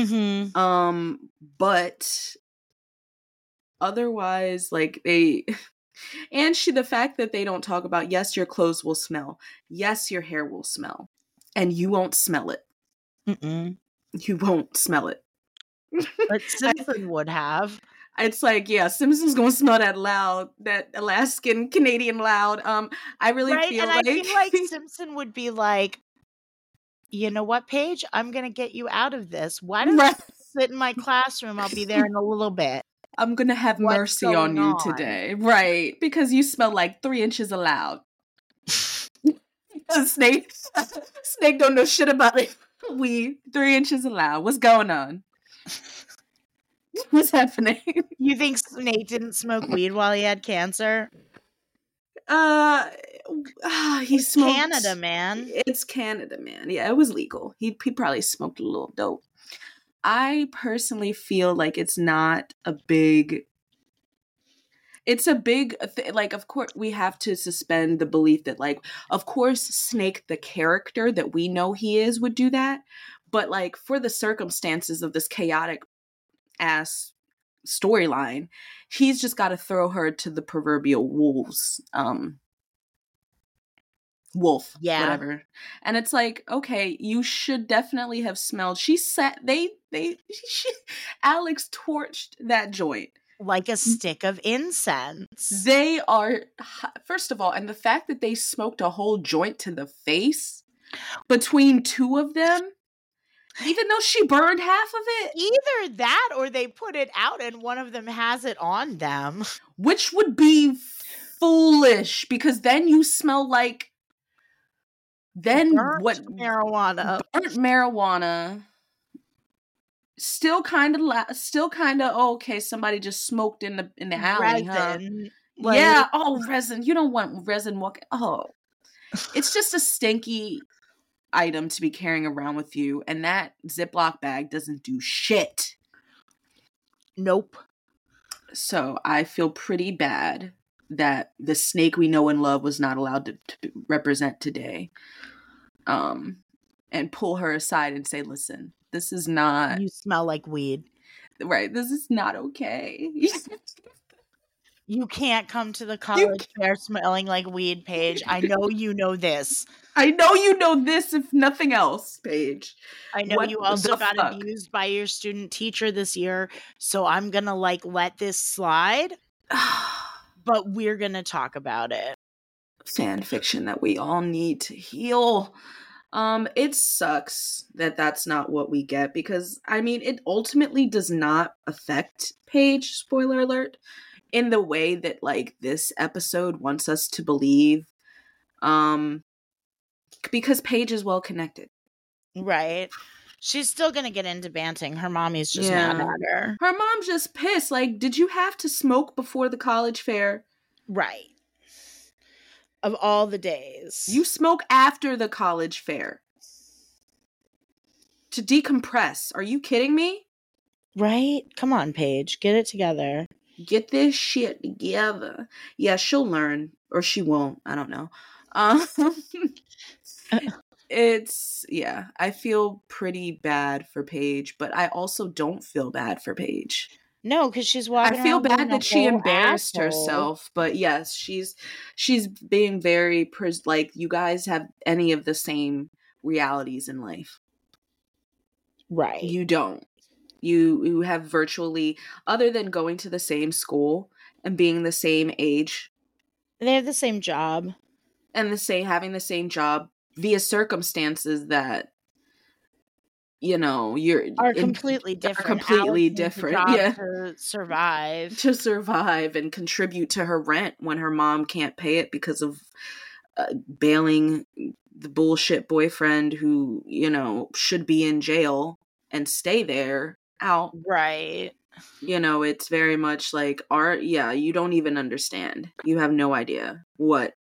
But otherwise, like the fact that they don't talk about, yes, your clothes will smell, yes, your hair will smell, and you won't smell it. You won't smell it. But Simpson would have. It's like, yeah, Simpson's gonna smell that loud, that Alaskan Canadian loud. I really Right, feel and like I feel like Simpson would be like, you know what, Paige? I'm gonna get you out of this. Why don't Right. you sit in my classroom? I'll be there in a little bit. I'm gonna have What's mercy on going you on? today, right? Because you smell like 3 inches of loud. Snake don't know shit about it. We 3 inches of loud. What's going on? What's happening? You think Snake didn't smoke weed while he had cancer? He smoked. Canada, man. It's Canada, man. Yeah, it was legal. He probably smoked a little dope. I personally feel like it's not a big. It's a big like. Of course, we have to suspend the belief that, like, of course, Snake, the character that we know he is, would do that. But like, for the circumstances of this chaotic ass storyline, he's just got to throw her to the proverbial wolves. Wolf, Yeah. whatever. And it's like, okay, you should definitely have smelled. Alex torched that joint. Like a stick of incense. They are, first of all, and the fact that they smoked a whole joint to the face between two of them, even though she burned half of it, Either that or they put it out and one of them has it on them. which would be foolish, because then you smell like, then Burnt what? marijuana. Burnt marijuana. Still kind of okay. Somebody just smoked in the alley, huh? Resin. Yeah. Oh, resin. You don't want resin walking. Oh, it's just a stinky item to be carrying around with you, and that Ziploc bag doesn't do shit. Nope. So I feel pretty bad that the Snake we know and love was not allowed to represent today. And pull her aside and say, listen, this is not You smell like weed. right. This is not okay. You can't come to the college fair smelling like weed, Paige. I know you know this. I know you know this, if nothing else, Paige. I know What you also the got fuck? abused by your student teacher this year, so I'm gonna let this slide, but we're gonna talk about it. Fan fiction that we all need to heal. It sucks that that's not what we get, because I mean, it ultimately does not affect Paige, spoiler alert, in the way that like this episode wants us to believe. Because Paige is well connected. Right. She's still gonna get into Banting. Her mommy's just Yeah. mad at her. Her mom's just pissed. Like, did you have to smoke before the college fair? Right. Of all the days. You smoke after the college fair to decompress. Are you kidding me? Right? Come on, Paige. Get it together. Get this shit together. Yeah, she'll learn, or she won't. I don't know. Yeah, I feel pretty bad for Paige, but I also don't feel bad for Paige. No, because she's walking I feel around being bad a that she whole embarrassed asshole. herself, but yes, she's being very like, you guys have any of the same realities in life. Right. You don't. You have virtually, other than going to the same school and being the same age They have the same job. and having the same job via circumstances that, you know, Are completely different. completely Alex needs a different, job yeah. to survive. To survive and contribute to her rent when her mom can't pay it because of bailing the bullshit boyfriend who, you know, should be in jail and stay there out. Right. You know, it's very much like you don't even understand. You have no idea what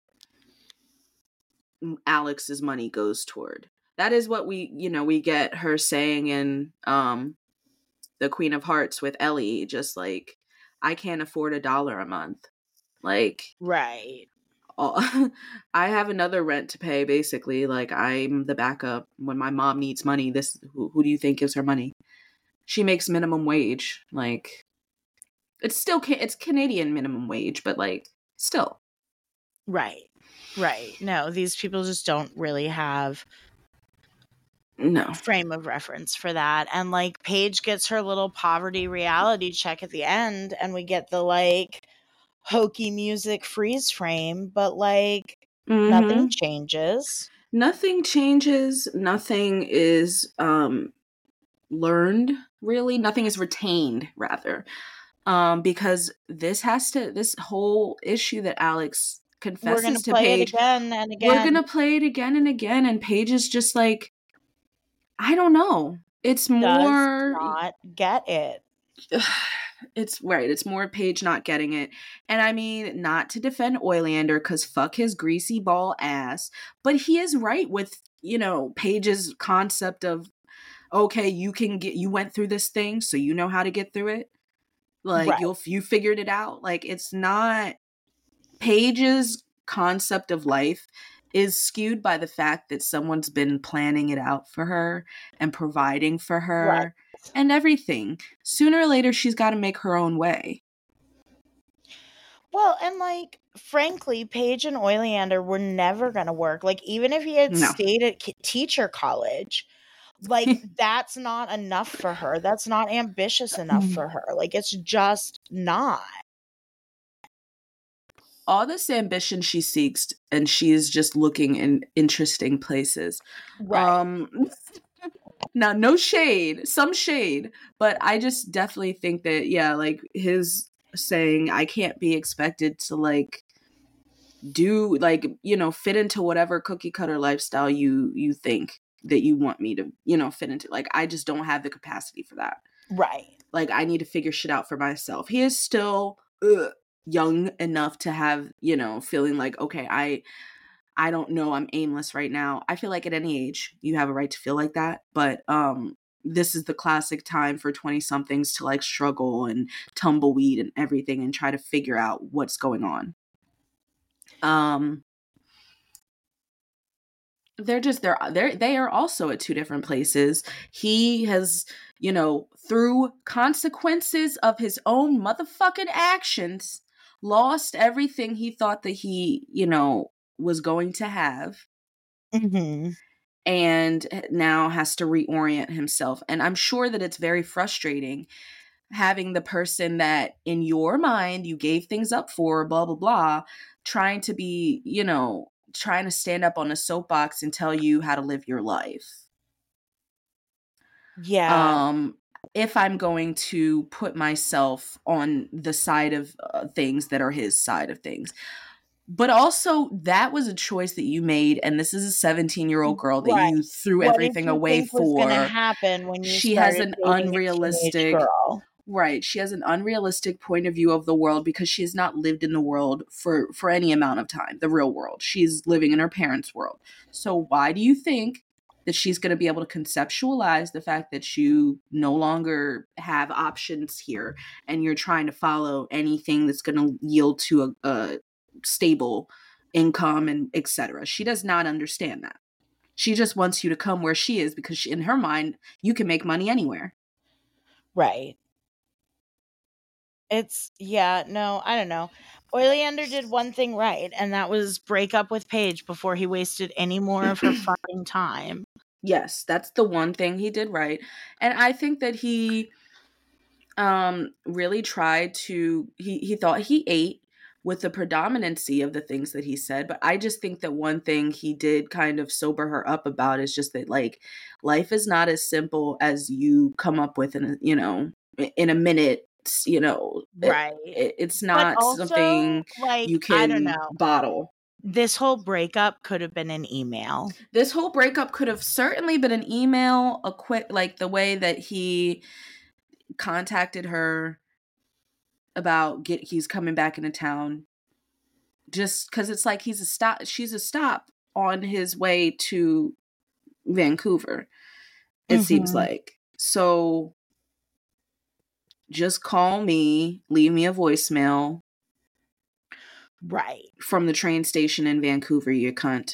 Alex's money goes toward. That is what we get her saying in the Queen of Hearts with Ellie, just like, I can't afford $1 a month. Like, Right. I have another rent to pay, basically. Like, I'm the backup when my mom needs money. Who do you think gives her money? She makes minimum wage. Like, it's still it's Canadian minimum wage, but like, still. Right. Right. No, these people just don't really have No. frame of reference for that. And like Paige gets her little poverty reality check at the end, and we get the like hokey music freeze frame, but like nothing Mhm. changes. Nothing changes. Nothing is learned, really. Nothing is retained, rather. Because this whole issue that Alex We're gonna confesses to play it Paige, again and we're again. gonna play it again and again, and Paige is just like, I don't know. It's Does more not get it. it's right. It's more Paige not getting it. And I mean, not to defend Oilander, because fuck his greasy ball ass, but he is right with, Paige's concept of, okay, you went through this thing, so you know how to get through it. Like, Right. you figured it out. Like, it's not, Paige's concept of life is skewed by the fact that someone's been planning it out for her and providing for her and everything. Sooner or later, she's got to make her own way. Well, and like frankly, Paige and Oleander were never gonna work. Like even if he had No. stayed at teacher college, like that's not enough for her. That's not ambitious enough for her. Like it's just not. All this ambition she seeks, and she is just looking in interesting places. Right. Now, no shade, some shade, but I just definitely think that, yeah, like his saying, I can't be expected to like do like, fit into whatever cookie cutter lifestyle you think that you want me to, fit into. Like, I just don't have the capacity for that. Right. Like, I need to figure shit out for myself. He is still young enough to have, feeling like, okay, I don't know, I'm aimless right now. I feel like at any age you have a right to feel like that, but this is the classic time for 20 somethings to like struggle and tumbleweed and everything and try to figure out what's going on. They are also at two different places. He has, through consequences of his own motherfucking actions, lost everything he thought that he, was going to have, Mm-hmm. and now has to reorient himself. And I'm sure that it's very frustrating having the person that in your mind you gave things up for, blah, blah, blah, trying to be, trying to stand up on a soapbox and tell you how to live your life. Yeah. If I'm going to put myself on the side of things that are his side of things. But also, that was a choice that you made, and this is a 17-year-old girl that Right. you threw What everything did you away think was gonna for. happen when you She has started an dating a teenage unrealistic, girl? right? She has an unrealistic point of view of the world because she has not lived in the world for any amount of time, the real world. She's living in her parents' world. So why do you think that she's going to be able to conceptualize the fact that you no longer have options here and you're trying to follow anything that's going to yield to a stable income and etc.? She does not understand that. She just wants you to come where she is because in her mind, you can make money anywhere. Right. No, I don't know. Oleander did one thing right, and that was break up with Paige before he wasted any more of her fucking time. Yes, that's the one thing he did right. And I think that he really tried to he thought he ate with the predominancy of the things that he said, but I just think that one thing he did kind of sober her up about is just that like life is not as simple as you come up with in a minute, Right. it's But not also, something like, you I don't can know. bottle. This whole breakup could have been an email. This whole breakup could have certainly been an email, a quick, like the way that he contacted her about he's coming back into town, just because it's like she's a stop on his way to Vancouver, it seems Mhm. like. So just call me, leave me a voicemail Right. from the train station in Vancouver, you cunt.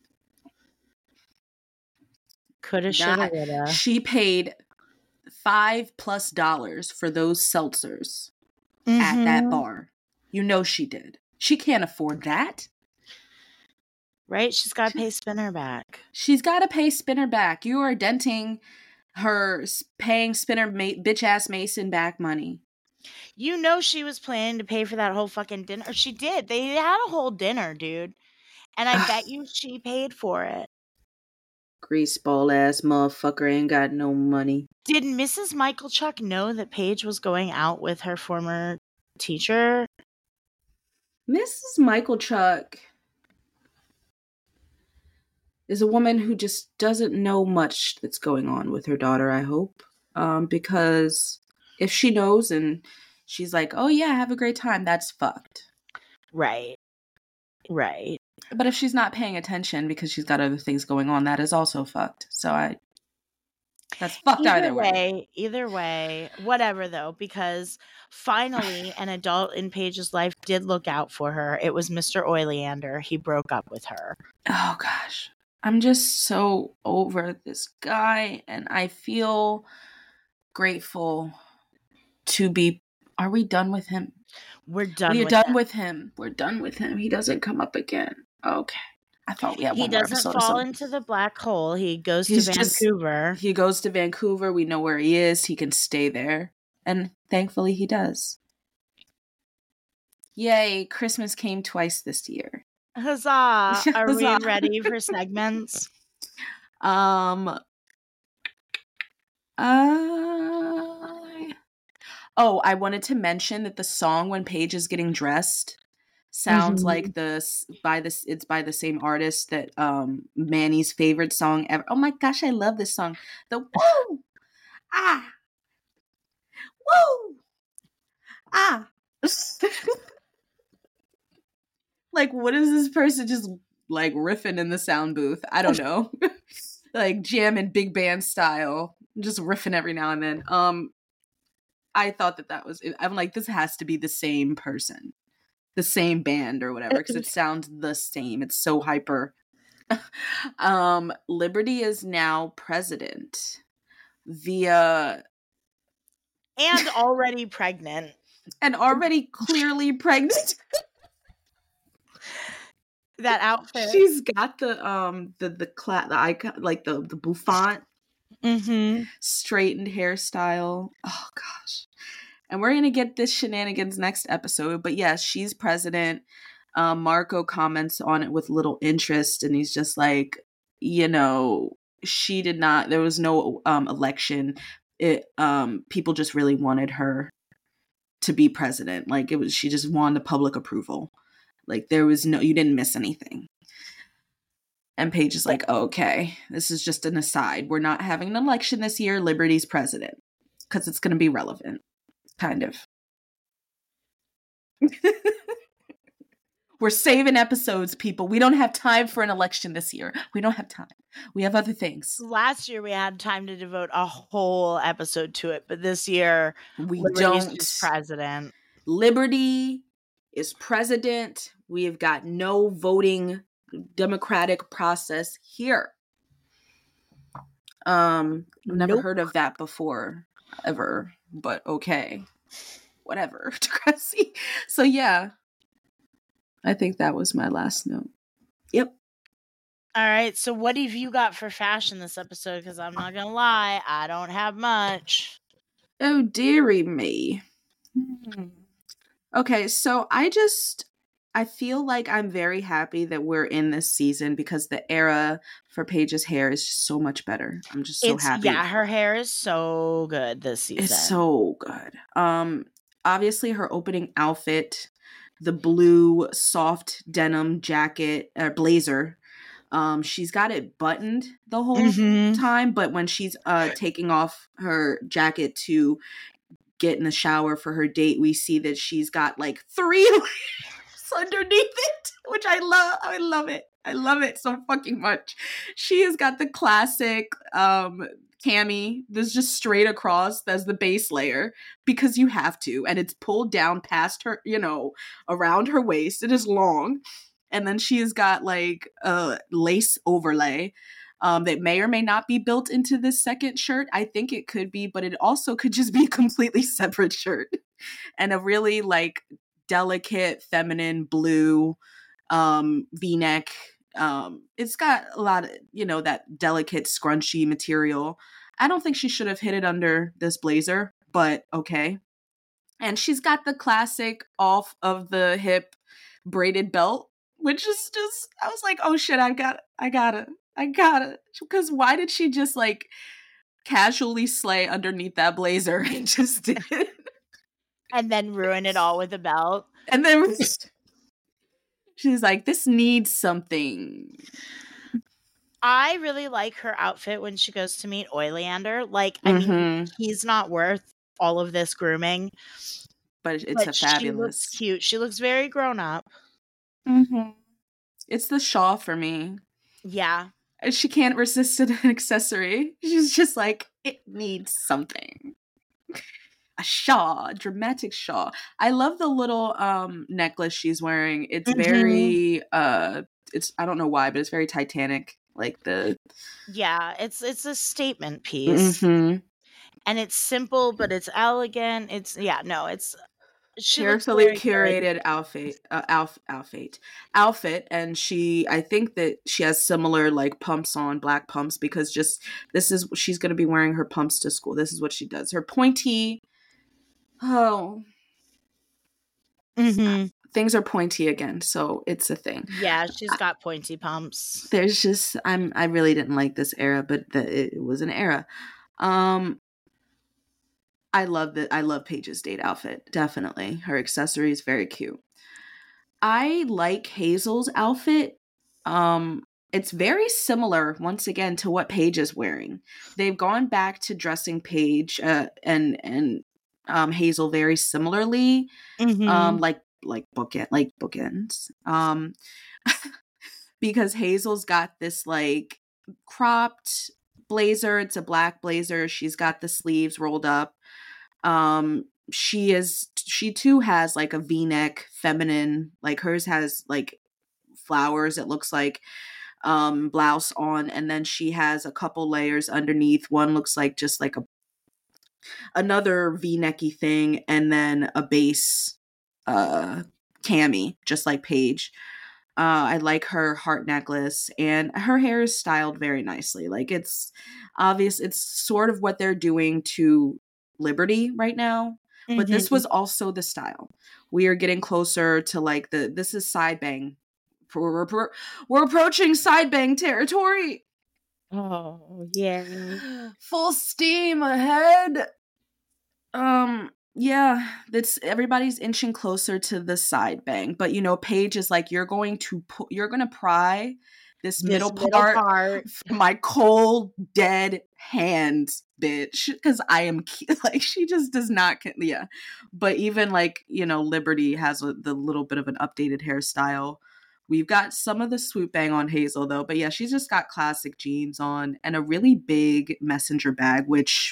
Coulda, shoulda, That woulda. she paid $5+ for those seltzers at that Mhm. bar. You know she did. She can't afford that. Right? She's got to pay Spinner back. She's got to pay Spinner back. You are denting her paying Spinner bitch ass Mason back money. You know she was planning to pay for that whole fucking dinner. Or she did. They had a whole dinner, dude. And I Ugh. bet you she paid for it. Greaseball ass motherfucker ain't got no money. Did Mrs. Michael Chuck know that Paige was going out with her former teacher? Mrs. Michael Chuck is a woman who just doesn't know much that's going on with her daughter, I hope. Because if she knows and she's like, oh yeah, have a great time, that's fucked. Right. Right. But if she's not paying attention because she's got other things going on, that is also fucked. So that's fucked either way. Either way, whatever though, because finally an adult in Paige's life did look out for her. It was Mr. Oleander. He broke up with her. Oh gosh. I'm just so over this guy and I feel grateful to be. Are we done with him? We're done We're with done him. with him. We're done with him. He doesn't come up again. Okay. I thought we had He one more doesn't episode or fall something. into the black hole. He goes He's to just- Vancouver. He goes to Vancouver. We know where he is. He can stay there. And thankfully he does. Yay, Christmas came twice this year. Huzzah! Are we Huzzah. ready for segments? I wanted to mention that the song When Paige is Getting Dressed sounds Mhm. like it's by the same artist that Manny's favorite song ever. Oh my gosh, I love this song. The woo! Ah! Woo! Ah! Like, what is this person just like riffing in the sound booth? I don't know. Like jamming big band style, just riffing every now and then. I thought that was. I'm like, this has to be the same person, the same band or whatever, because it sounds the same. It's so hyper. Liberty is now president via And already pregnant. and already clearly pregnant. That outfit. She's got the icon, like the bouffant Mm-hmm. straightened hairstyle. Oh gosh. And we're gonna get this shenanigans next episode. But yes, she's president. Marco comments on it with little interest, and he's just like, she did not. There was no election. People just really wanted her to be president. Like it was, she just won the public approval. Like there was you didn't miss anything. And Paige is like, oh, okay, this is just an aside. We're not having an election this year. Liberty's president. Because it's going to be relevant. Kind of. We're saving episodes, people. We don't have time for an election this year. We don't have time. We have other things. Last year we had time to devote a whole episode to it, but this year We Liberty's don't. just president. Liberty is president. We have got no voting democratic process here. I've never Nope. heard of that before, ever. But okay, whatever. Degrassi. So yeah, I think that was my last note. Yep. All right, so what have you got for fashion this episode? Because I'm not gonna lie, I don't have much. Oh dearie me. Okay, so I feel like I'm very happy that we're in this season because the era for Paige's hair is just so much better. I'm just so happy. Yeah, her hair is so good this season. It's so good. Obviously her opening outfit, the blue soft denim jacket or blazer. She's got it buttoned the whole Mhm. time, but when she's taking off her jacket to get in the shower for her date, we see that she's got like 3 layers underneath it, which I love. I love it. I love it so fucking much. She has got the classic cami that's just straight across as the base layer because you have to, and it's pulled down past her, around her waist. It is long, and then she has got like a lace overlay that may or may not be built into this second shirt. I think it could be, but it also could just be a completely separate shirt, and a really like delicate feminine blue v-neck. It's got a lot of, that delicate scrunchy material. I don't think she should have hid it under this blazer, but okay. And she's got the classic off of the hip braided belt, which is just, I was like, oh shit, I gotta. Because why did she just like casually slay underneath that blazer and just did it? And then ruin it all with a belt. And then she's like, this needs something. I really like her outfit when she goes to meet Oleander. Like, I mean, he's not worth all of this grooming. But it's a fabulous. She looks cute. She looks very grown up. It's the shawl for me. Yeah. And she can't resist an accessory. She's just like, it needs something. A shawl, a dramatic shawl. I love the little necklace she's wearing. It's very it's, I don't know why, but it's very Titanic. Like it's a statement piece. And it's simple, but it's elegant. It's carefully curated outfit, and I think that she has similar like pumps on, black pumps, because she's going to be wearing her pumps to school. This is what she does. Her pointy things are pointy again, so it's a thing. Yeah, she's got pointy pumps. There's just I really didn't like this era, but it was an era. I love Paige's date outfit. Definitely. Her accessory is very cute. I like Hazel's outfit. It's very similar, once again, to what Paige is wearing. They've gone back to dressing Paige and Hazel very similarly. Like bookends. Because Hazel's got this like cropped blazer. It's a black blazer. She's got the sleeves rolled up. She too has like a v-neck feminine, like hers has like flowers, it looks like, blouse on, and then she has a couple layers underneath. One looks like just like another v-necky thing, and then a base cami, just like Paige. I like her heart necklace, and her hair is styled very nicely. Like, it's obvious, it's sort of what they're doing to Liberty right now, but this was also the style. We are getting closer to like this is side bang. We're approaching side bang territory. Oh yeah, full steam ahead. Yeah, everybody's inching closer to the side bang, but Paige is like, you're going to pry this middle part from my cold dead hands, bitch, because I am like, she just does not, but even like Liberty has the little bit of an updated hairstyle. We've got some of the swoop bang on Hazel though, but yeah, she's just got classic jeans on and a really big messenger bag, which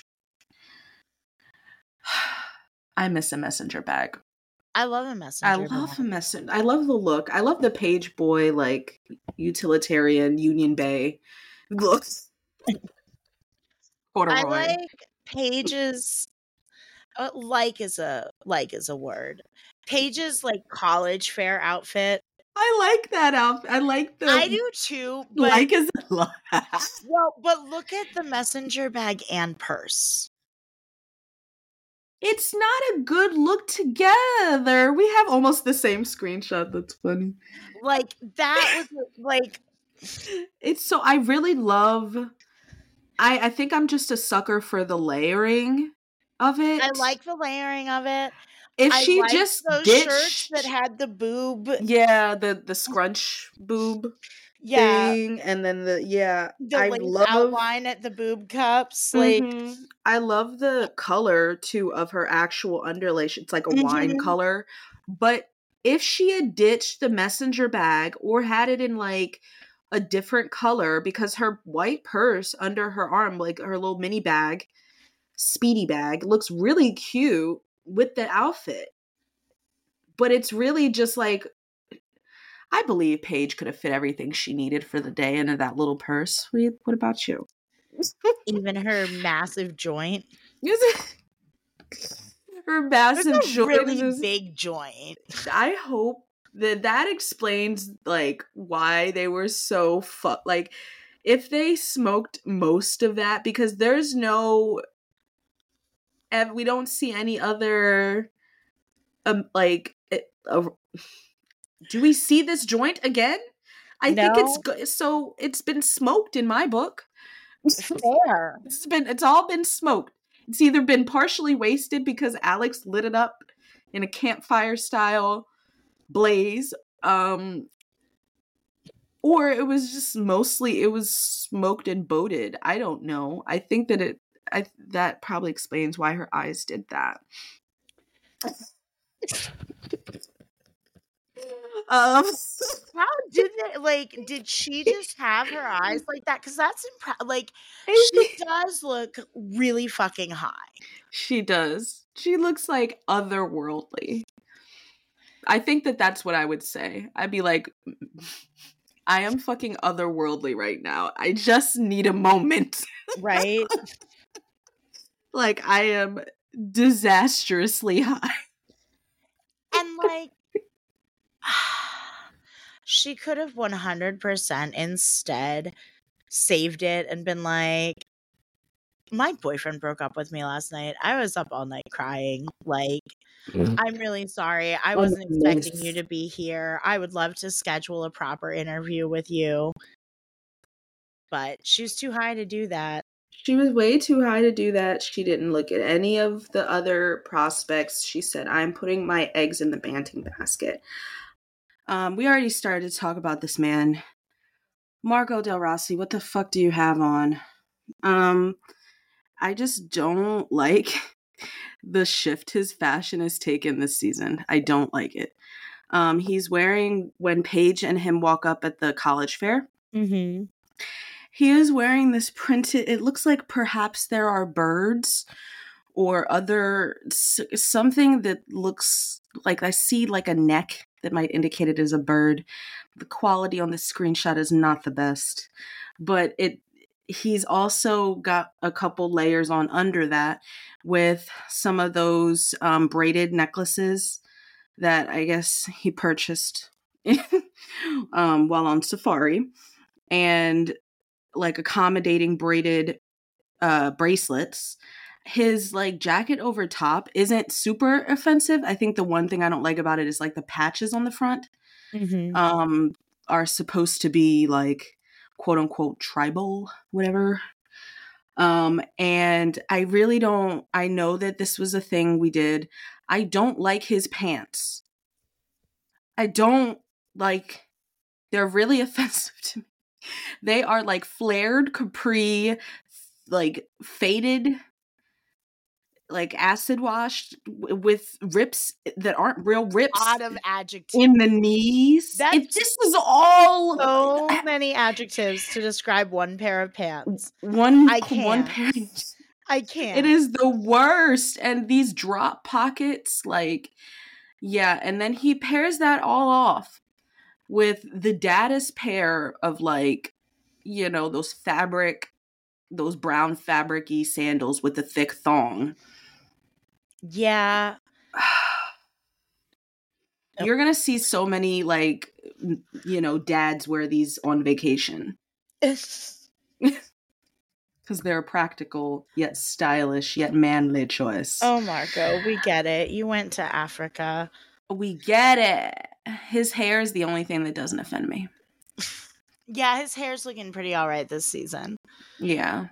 I miss a messenger bag. I love a messenger bag. I love the look. I love the Page Boy, like, utilitarian Union Bay looks. Corduroy. I like Paige's like is a word. Paige's like college fair outfit. I like that outfit. I do too. But, like is a lot. Well, but look at the messenger bag and purse. It's not a good look together. We have almost the same screenshot. That's funny. Like, that was like, it's so, I really love, I think I'm just a sucker for the layering of it. I like the layering of it. If she just those ditched shirts that had the boob, the scrunch boob thing, and then the lace outline at the boob cups. Like, I love the color too of her actual underlace. It's like a wine color. But if she had ditched the messenger bag or had it in like a different color because her white purse under her arm, like her little mini bag, speedy bag, looks really cute with the outfit. But it's really just like, I believe Paige could have fit everything she needed for the day into that little purse. What about you? Even her massive joint. Her It's massive a really joint. big joint. I hope that explains like why they were so like if they smoked most of that, because there's no we don't see any other like do we see this joint again? I think so it's been smoked in my book. Fair. It's all been smoked. It's either been partially wasted because Alex lit it up in a campfire style blaze, or it was just mostly it was smoked and boated. I don't know. I think that that probably explains why her eyes did that. How did it, like, did she just have her eyes like that? Because that's like, she does look really fucking high. She does. She looks like otherworldly. I think that that's what I would say. I'd be like, I am fucking otherworldly right now. I just need a moment. Right? Like, I am disastrously high. And like, she could have 100% instead saved it and been like, my boyfriend broke up with me last night. I was up all night crying. Like, I'm really sorry. I wasn't expecting you to be here. I would love to schedule a proper interview with you. But she's too high to do that. She was way too high to do that. She didn't look at any of the other prospects. She said, I'm putting my eggs in the Banting basket. We already started to talk about this man. Marco Del Rossi, what the fuck do you have on? I just don't like the shift his fashion has taken this season. I don't like it. He's wearing, when Paige and him walk up at the college fair, Mm-hmm. he is wearing this printed, it looks like perhaps there are birds or other, something that looks like, I see like a neck that might indicate it is a bird. The quality on the screenshot is not the best, but he's also got a couple layers on under that with some of those braided necklaces that I guess he purchased while on safari, and like accommodating braided bracelets. His like jacket over top isn't super offensive. I think the one thing I don't like about it is like the patches on the front Mm-hmm. are supposed to be like quote unquote tribal, whatever. And I really don't, I know that this was a thing we did. I don't like his pants. I don't like, they're really offensive to me. They are like flared capri, like faded, like acid washed with rips that aren't real rips Lot of adjectives. in the knees. That's This is all so many adjectives to describe one pair of pants. one I can't. pair. I can't. It is the worst. And these drop pockets, like, yeah. And then he pairs that all off with the daddest pair of like, you know, those brown fabric-y sandals with the thick thong. Yeah. You're gonna see so many like, you know, dads wear these on vacation because they're a practical yet stylish yet manly choice. Oh, Marco, we get it. You went to Africa. We get it. His hair is the only thing that doesn't offend me. Yeah, his hair's looking pretty all right this season. Yeah.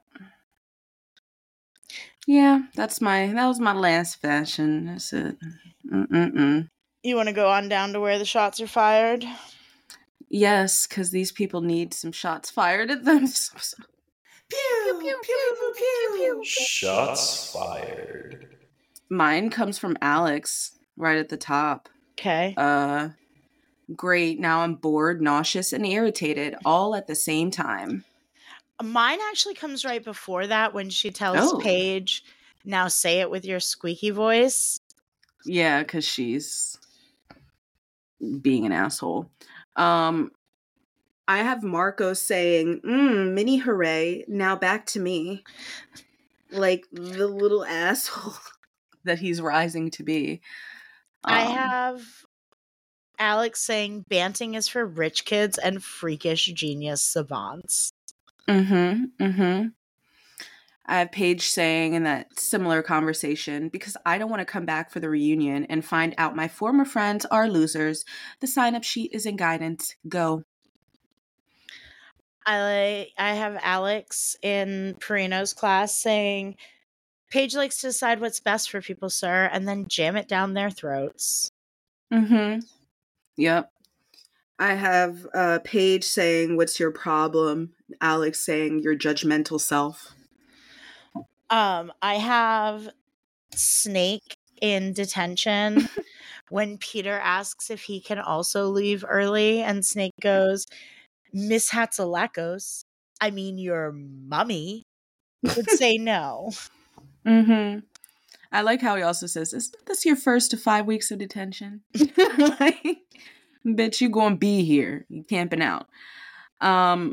Yeah, that was my last fashion. That's it. You want to go on down to where the shots are fired? Yes, because these people need some shots fired at them. Pew, pew, pew, pew, pew. Shots fired. Mine comes from Alex right at the top. Okay. Great. Now I'm bored, nauseous, and irritated all at the same time. Mine actually comes right before that when she tells Oh. Paige, now say it with your squeaky voice. Yeah, because she's being an asshole. I have Marco saying, mini hooray, now back to me. Like the little asshole that he's rising to be. I have Alex saying banting is for rich kids and freakish genius savants. I have Paige saying in that similar conversation, because I don't want to come back for the reunion and find out my former friends are losers. The sign-up sheet is in guidance. Go. I have Alex in Perino's class saying, Paige likes to decide what's best for people, sir, and then jam it down their throats. Yep. I have Paige saying, what's your problem? Alex saying, your judgmental self. I have Snake in detention when Peter asks if he can also leave early, and Snake goes, Miss Hatzalakos, I mean your mummy, would say no. I like how he also says, isn't this your first of 5 weeks of detention? Like, bitch, you gonna be here. You camping out. I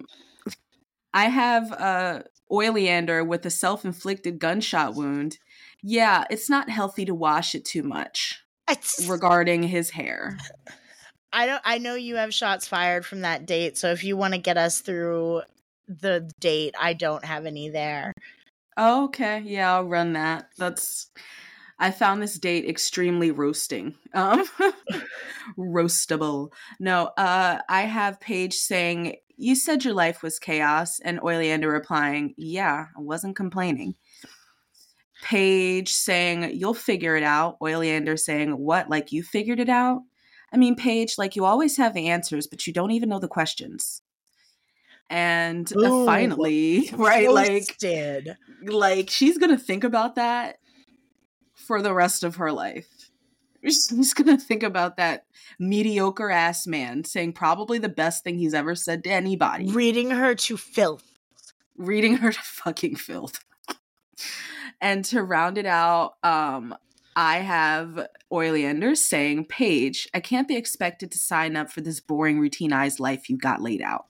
have Oleander with a self-inflicted gunshot wound. Yeah, it's not healthy to wash it too much regarding his hair. I know you have shots fired from that date, so if you want to get us through the date, I don't have any there. Oh, okay. Yeah, I'll run that. I found this date extremely roasting. Roastable. No, I have Paige saying, you said your life was chaos, and Oleander replying, yeah, I wasn't complaining. Paige saying, you'll figure it out. Oleander saying, what, like you figured it out? I mean, Paige, like you always have the answers, but you don't even know the questions. And Ooh, finally, right, roasted. like she's gonna think about that for the rest of her life. She's gonna think about that mediocre ass man saying probably the best thing he's ever said to anybody. Reading her to filth. Reading her to fucking filth. And to round it out, I have Oleander saying, Paige, I can't be expected to sign up for this boring, routinized life you got laid out.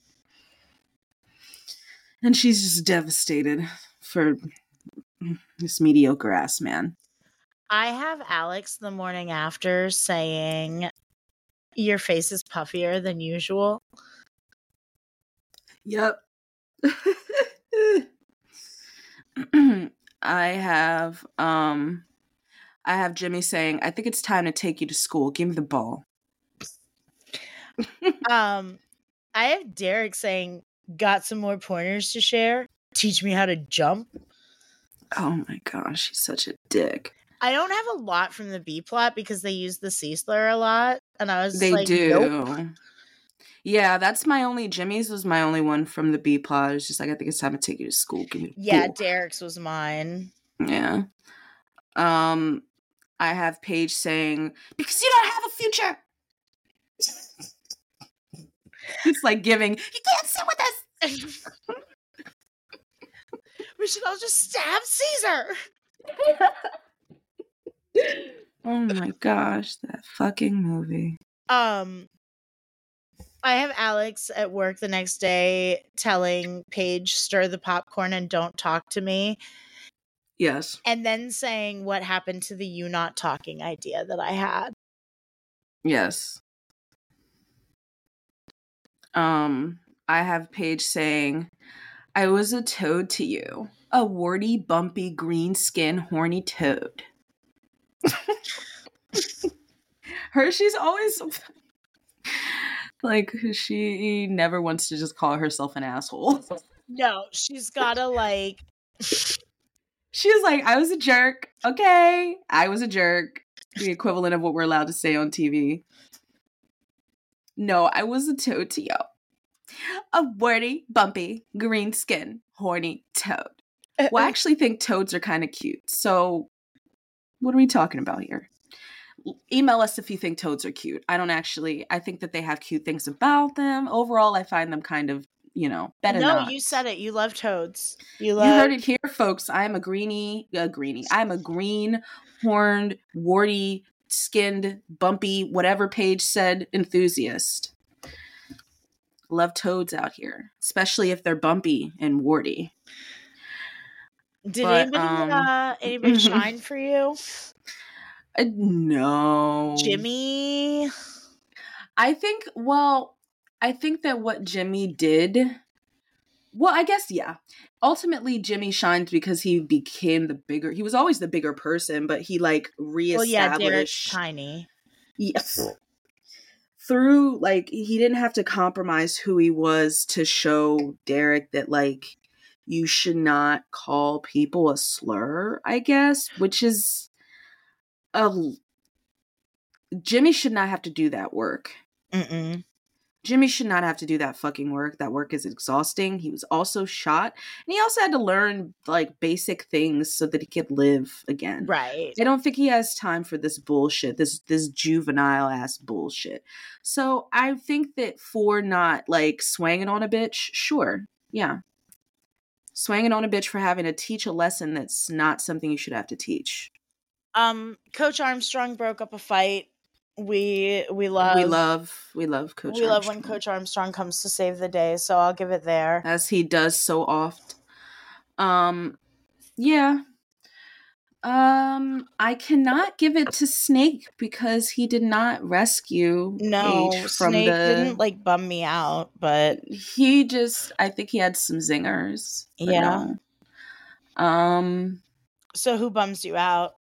And she's just devastated for this mediocre ass man. I have Alex the morning after saying, your face is puffier than usual. Yep. I have Jimmy saying, I think it's time to take you to school. Give me the ball. I have Derek saying, got some more pointers to share? Teach me how to jump? Oh my gosh, he's such a dick. I don't have a lot from the B plot because they use the C slur a lot. And I was They like, do. nope. Yeah, that's my only, Jimmy's was my only one from the B plot. It's just like, I think it's time to take you to school. Give me the Yeah, ball. Derek's was mine. Yeah. I have Paige saying, because you don't have a future. It's like giving, you can't sit with us. We should all just stab Caesar. Oh my gosh, that fucking movie. I have Alex at work the next day telling Paige, stir the popcorn and don't talk to me. Yes. And then saying what happened to the you not talking idea that I had. Yes. I have Paige saying, I was a toad to you. A warty, bumpy, green skin, horny toad. She's always like, she never wants to just call herself an asshole. No, she's gotta like. She's like, I was a jerk. Okay. I was a jerk. The equivalent of what we're allowed to say on TV. No, I was a toad to you. A warty, bumpy, green skin, horny toad. Well, I actually think toads are kind of cute. So, what are we talking about here? email us if you think toads are cute. I think that they have cute things about them. Overall, I find them kind of, better No, not. you said it. You love toads. You You heard love. it here, folks. I am a greenie. I'm a green, horned, warty, skinned, bumpy, whatever Paige said, enthusiast. Love toads out here, especially if they're bumpy and warty. Did But anybody shine for you? no. Jimmy. I think that what Jimmy did, well, I guess, yeah. Ultimately, Jimmy shined because he became he was always the bigger person, but he like Well, yeah, Derek's reestablished. tiny. Yes. Through, like, he didn't have to compromise who he was to show Derek that, like, you should not call people a slur, I guess, which is Jimmy should not have to do that work. Mm-mm. Jimmy should not have to do that fucking work. That work is exhausting. He was also shot. And he also had to learn, like, basic things so that he could live again. Right. I don't think he has time for this bullshit, this juvenile-ass bullshit. So I think that for not, like, swanging on a bitch, sure, yeah. Swanging on a bitch for having to teach a lesson that's not something you should have to teach. Coach Armstrong broke up a fight. We love We love Coach we Armstrong. love when Coach Armstrong comes to save the day, so I'll give it there. As he does so oft. Yeah. I cannot give it to Snake because he did not rescue No, Paige from Snake didn't like bum me out, but He just, I think he had some zingers. But yeah. No. So who bums you out?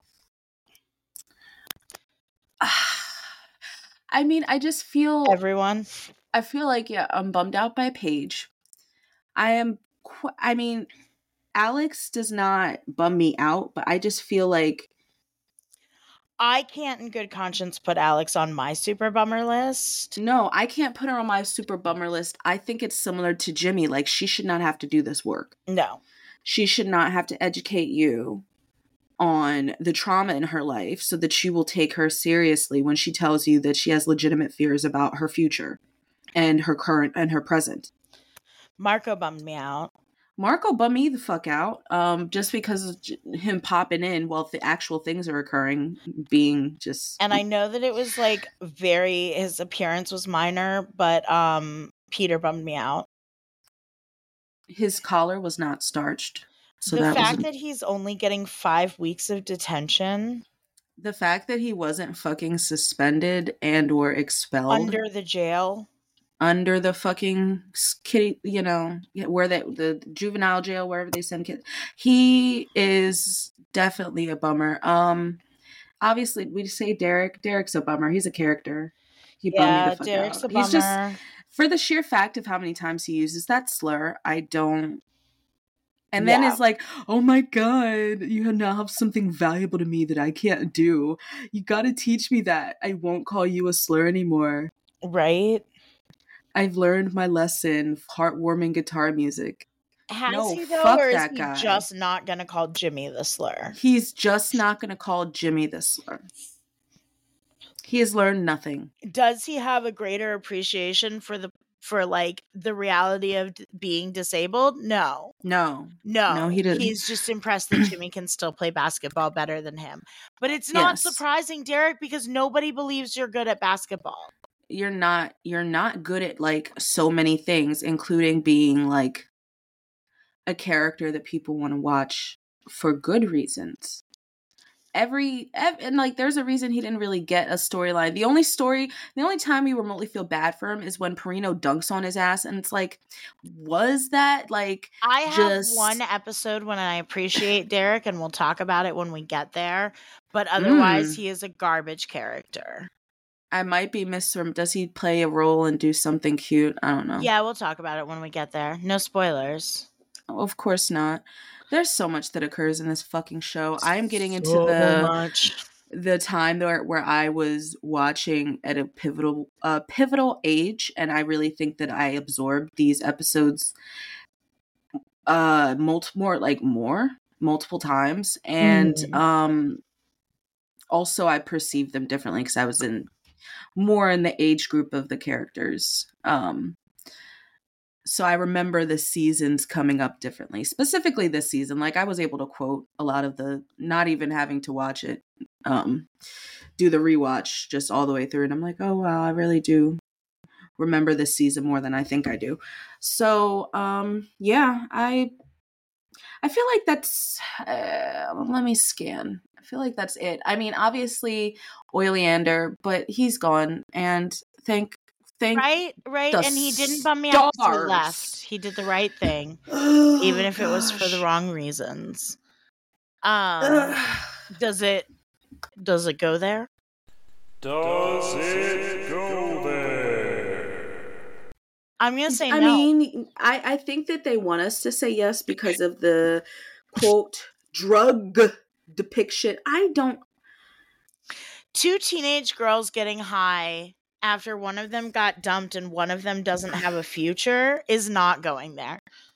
I mean, I just feel Everyone. I feel like, yeah, I'm bummed out by Paige. I mean, Alex does not bum me out, but I just feel like I can't in good conscience put Alex on my super bummer list. no, I can't put her on my super bummer list. I think it's similar to Jimmy. Like, she should not have to do this work. No. She should not have to educate you on the trauma in her life so that you will take her seriously when she tells you that she has legitimate fears about her future and her current and her present. Marco bummed me out. Marco bummed me the fuck out, just because of him popping in while the actual things are occurring, being just. And I know that it was like his appearance was minor, but Peter bummed me out. His collar was not starched. So the that fact that he's only getting 5 weeks of detention. The fact that he wasn't fucking suspended and or expelled. Under the jail. Under the fucking kitty, where the juvenile jail, wherever they send kids. He is definitely a bummer. Obviously, we say Derek. Derek's a bummer. He's a character. He bummed me the fuck Derek's out. a bummer. He's just, for the sheer fact of how many times he uses that slur, I don't. And then it's like, oh my God, you now have something valuable to me that I can't do. You gotta teach me that. I won't call you a slur anymore. Right? I've learned my lesson. Heartwarming guitar music. Has he though, fuck or is that he guy. just not gonna call Jimmy the slur? He's just not gonna call Jimmy the slur. He has learned nothing. Does he have a greater appreciation for like the reality of being disabled? No, he doesn't. He's just impressed that Jimmy can still play basketball better than him. But it's not surprising, Derek, because nobody believes you're good at basketball. You're not good at like so many things, including being like a character that people want to watch for good reasons. And like there's a reason he didn't really get a storyline. The only time we remotely feel bad for him is when Perino dunks on his ass, and it's like, was that like I have one episode when I appreciate Derek, and we'll talk about it when we get there, but otherwise he is a garbage character. I might be does he play a role and do something cute? I don't know. Yeah, we'll talk about it when we get there. No spoilers. Oh, of course not. There's so much that occurs in this fucking show. I am getting into the time where I was watching at a pivotal age, and I really think that I absorbed these episodes multiple times, and also I perceived them differently because I was more in the age group of the characters. So I remember the seasons coming up differently, specifically this season. Like I was able to quote a lot of not even having to watch it, do the rewatch just all the way through. And I'm like, oh, wow, I really do remember this season more than I think I do. So, yeah, I feel like that's, let me scan. I feel like that's it. I mean, obviously Oleander, but he's gone. And thank Right. the And he didn't bum me out because he stars. left. He did the right thing, Oh, even if it was for the gosh. wrong reasons. Ugh. Does it go there? Does it go there? I'm gonna say I no. mean, I think that they want us to say yes because of the quote drug depiction. I don't. Two teenage girls getting high after one of them got dumped and one of them doesn't have a future is not going there.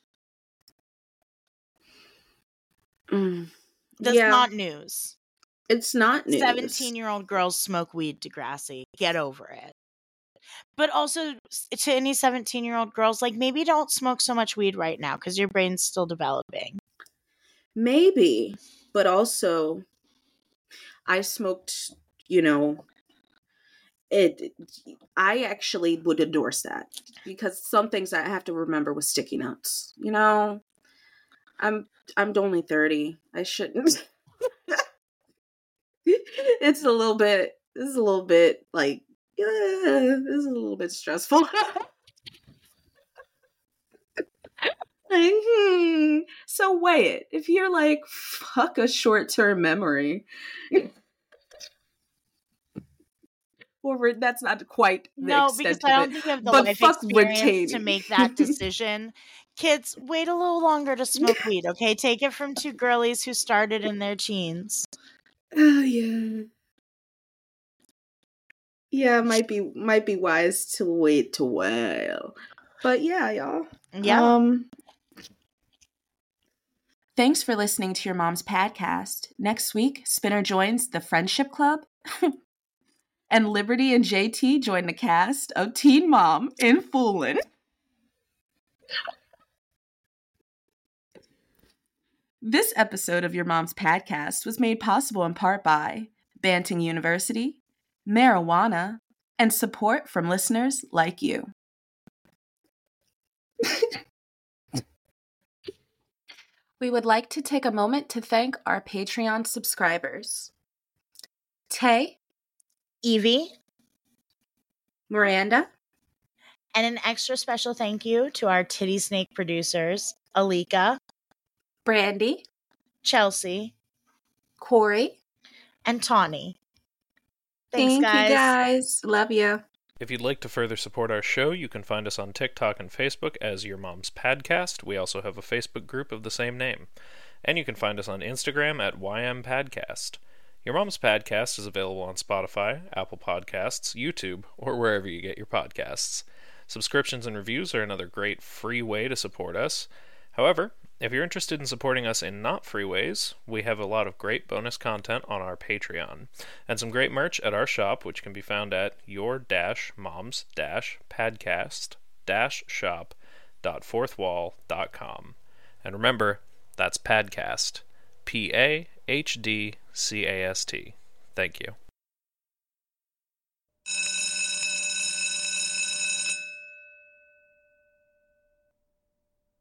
That's Yeah. not news. It's not news. 17-year-old girls smoke weed, Degrassi. Get over it. But also, to any 17-year-old girls, like, maybe don't smoke so much weed right now because your brain's still developing. Maybe, but also, I smoked. I actually would endorse that because some things I have to remember with sticky notes. I'm only 30. I shouldn't. It's a little bit. This is a little bit like. Yeah, this is a little bit stressful. So weigh it. If you're like, fuck a short-term memory. Or that's not quite the No, extent because of I don't it. think you have the But life fuck experience to retaining. make that decision. Kids, wait a little longer to smoke weed, okay? Take it from two girlies who started in their teens. Oh yeah. Yeah, might be wise to wait a while. But yeah, y'all. Yeah. Thanks for listening to your mom's podcast. Next week, Spinner joins the Friendship Club. And Liberty and JT join the cast of Teen Mom in Foolin'. This episode of Your Mom's Podcast was made possible in part by Banting University, marijuana, and support from listeners like you. We would like to take a moment to thank our Patreon subscribers. Tay, Evie, Miranda, and an extra special thank you to our Titty Snake producers, Alika, Brandy, Chelsea, Corey. and Tawny. Thanks, Thank guys. you guys. Love you. If you'd like to further support our show, you can find us on TikTok and Facebook as Your Mom's Padcast. We also have a Facebook group of the same name. And you can find us on Instagram at YMPadcast. Your Mom's Padcast is available on Spotify, Apple Podcasts, YouTube, or wherever you get your podcasts. Subscriptions and reviews are another great free way to support us. However, if you're interested in supporting us in not free ways, we have a lot of great bonus content on our Patreon, and some great merch at our shop, which can be found at your-moms-padcast-shop.fourthwall.com. And remember, that's Padcast. P-A-H-D-C-A-S-T. Thank you.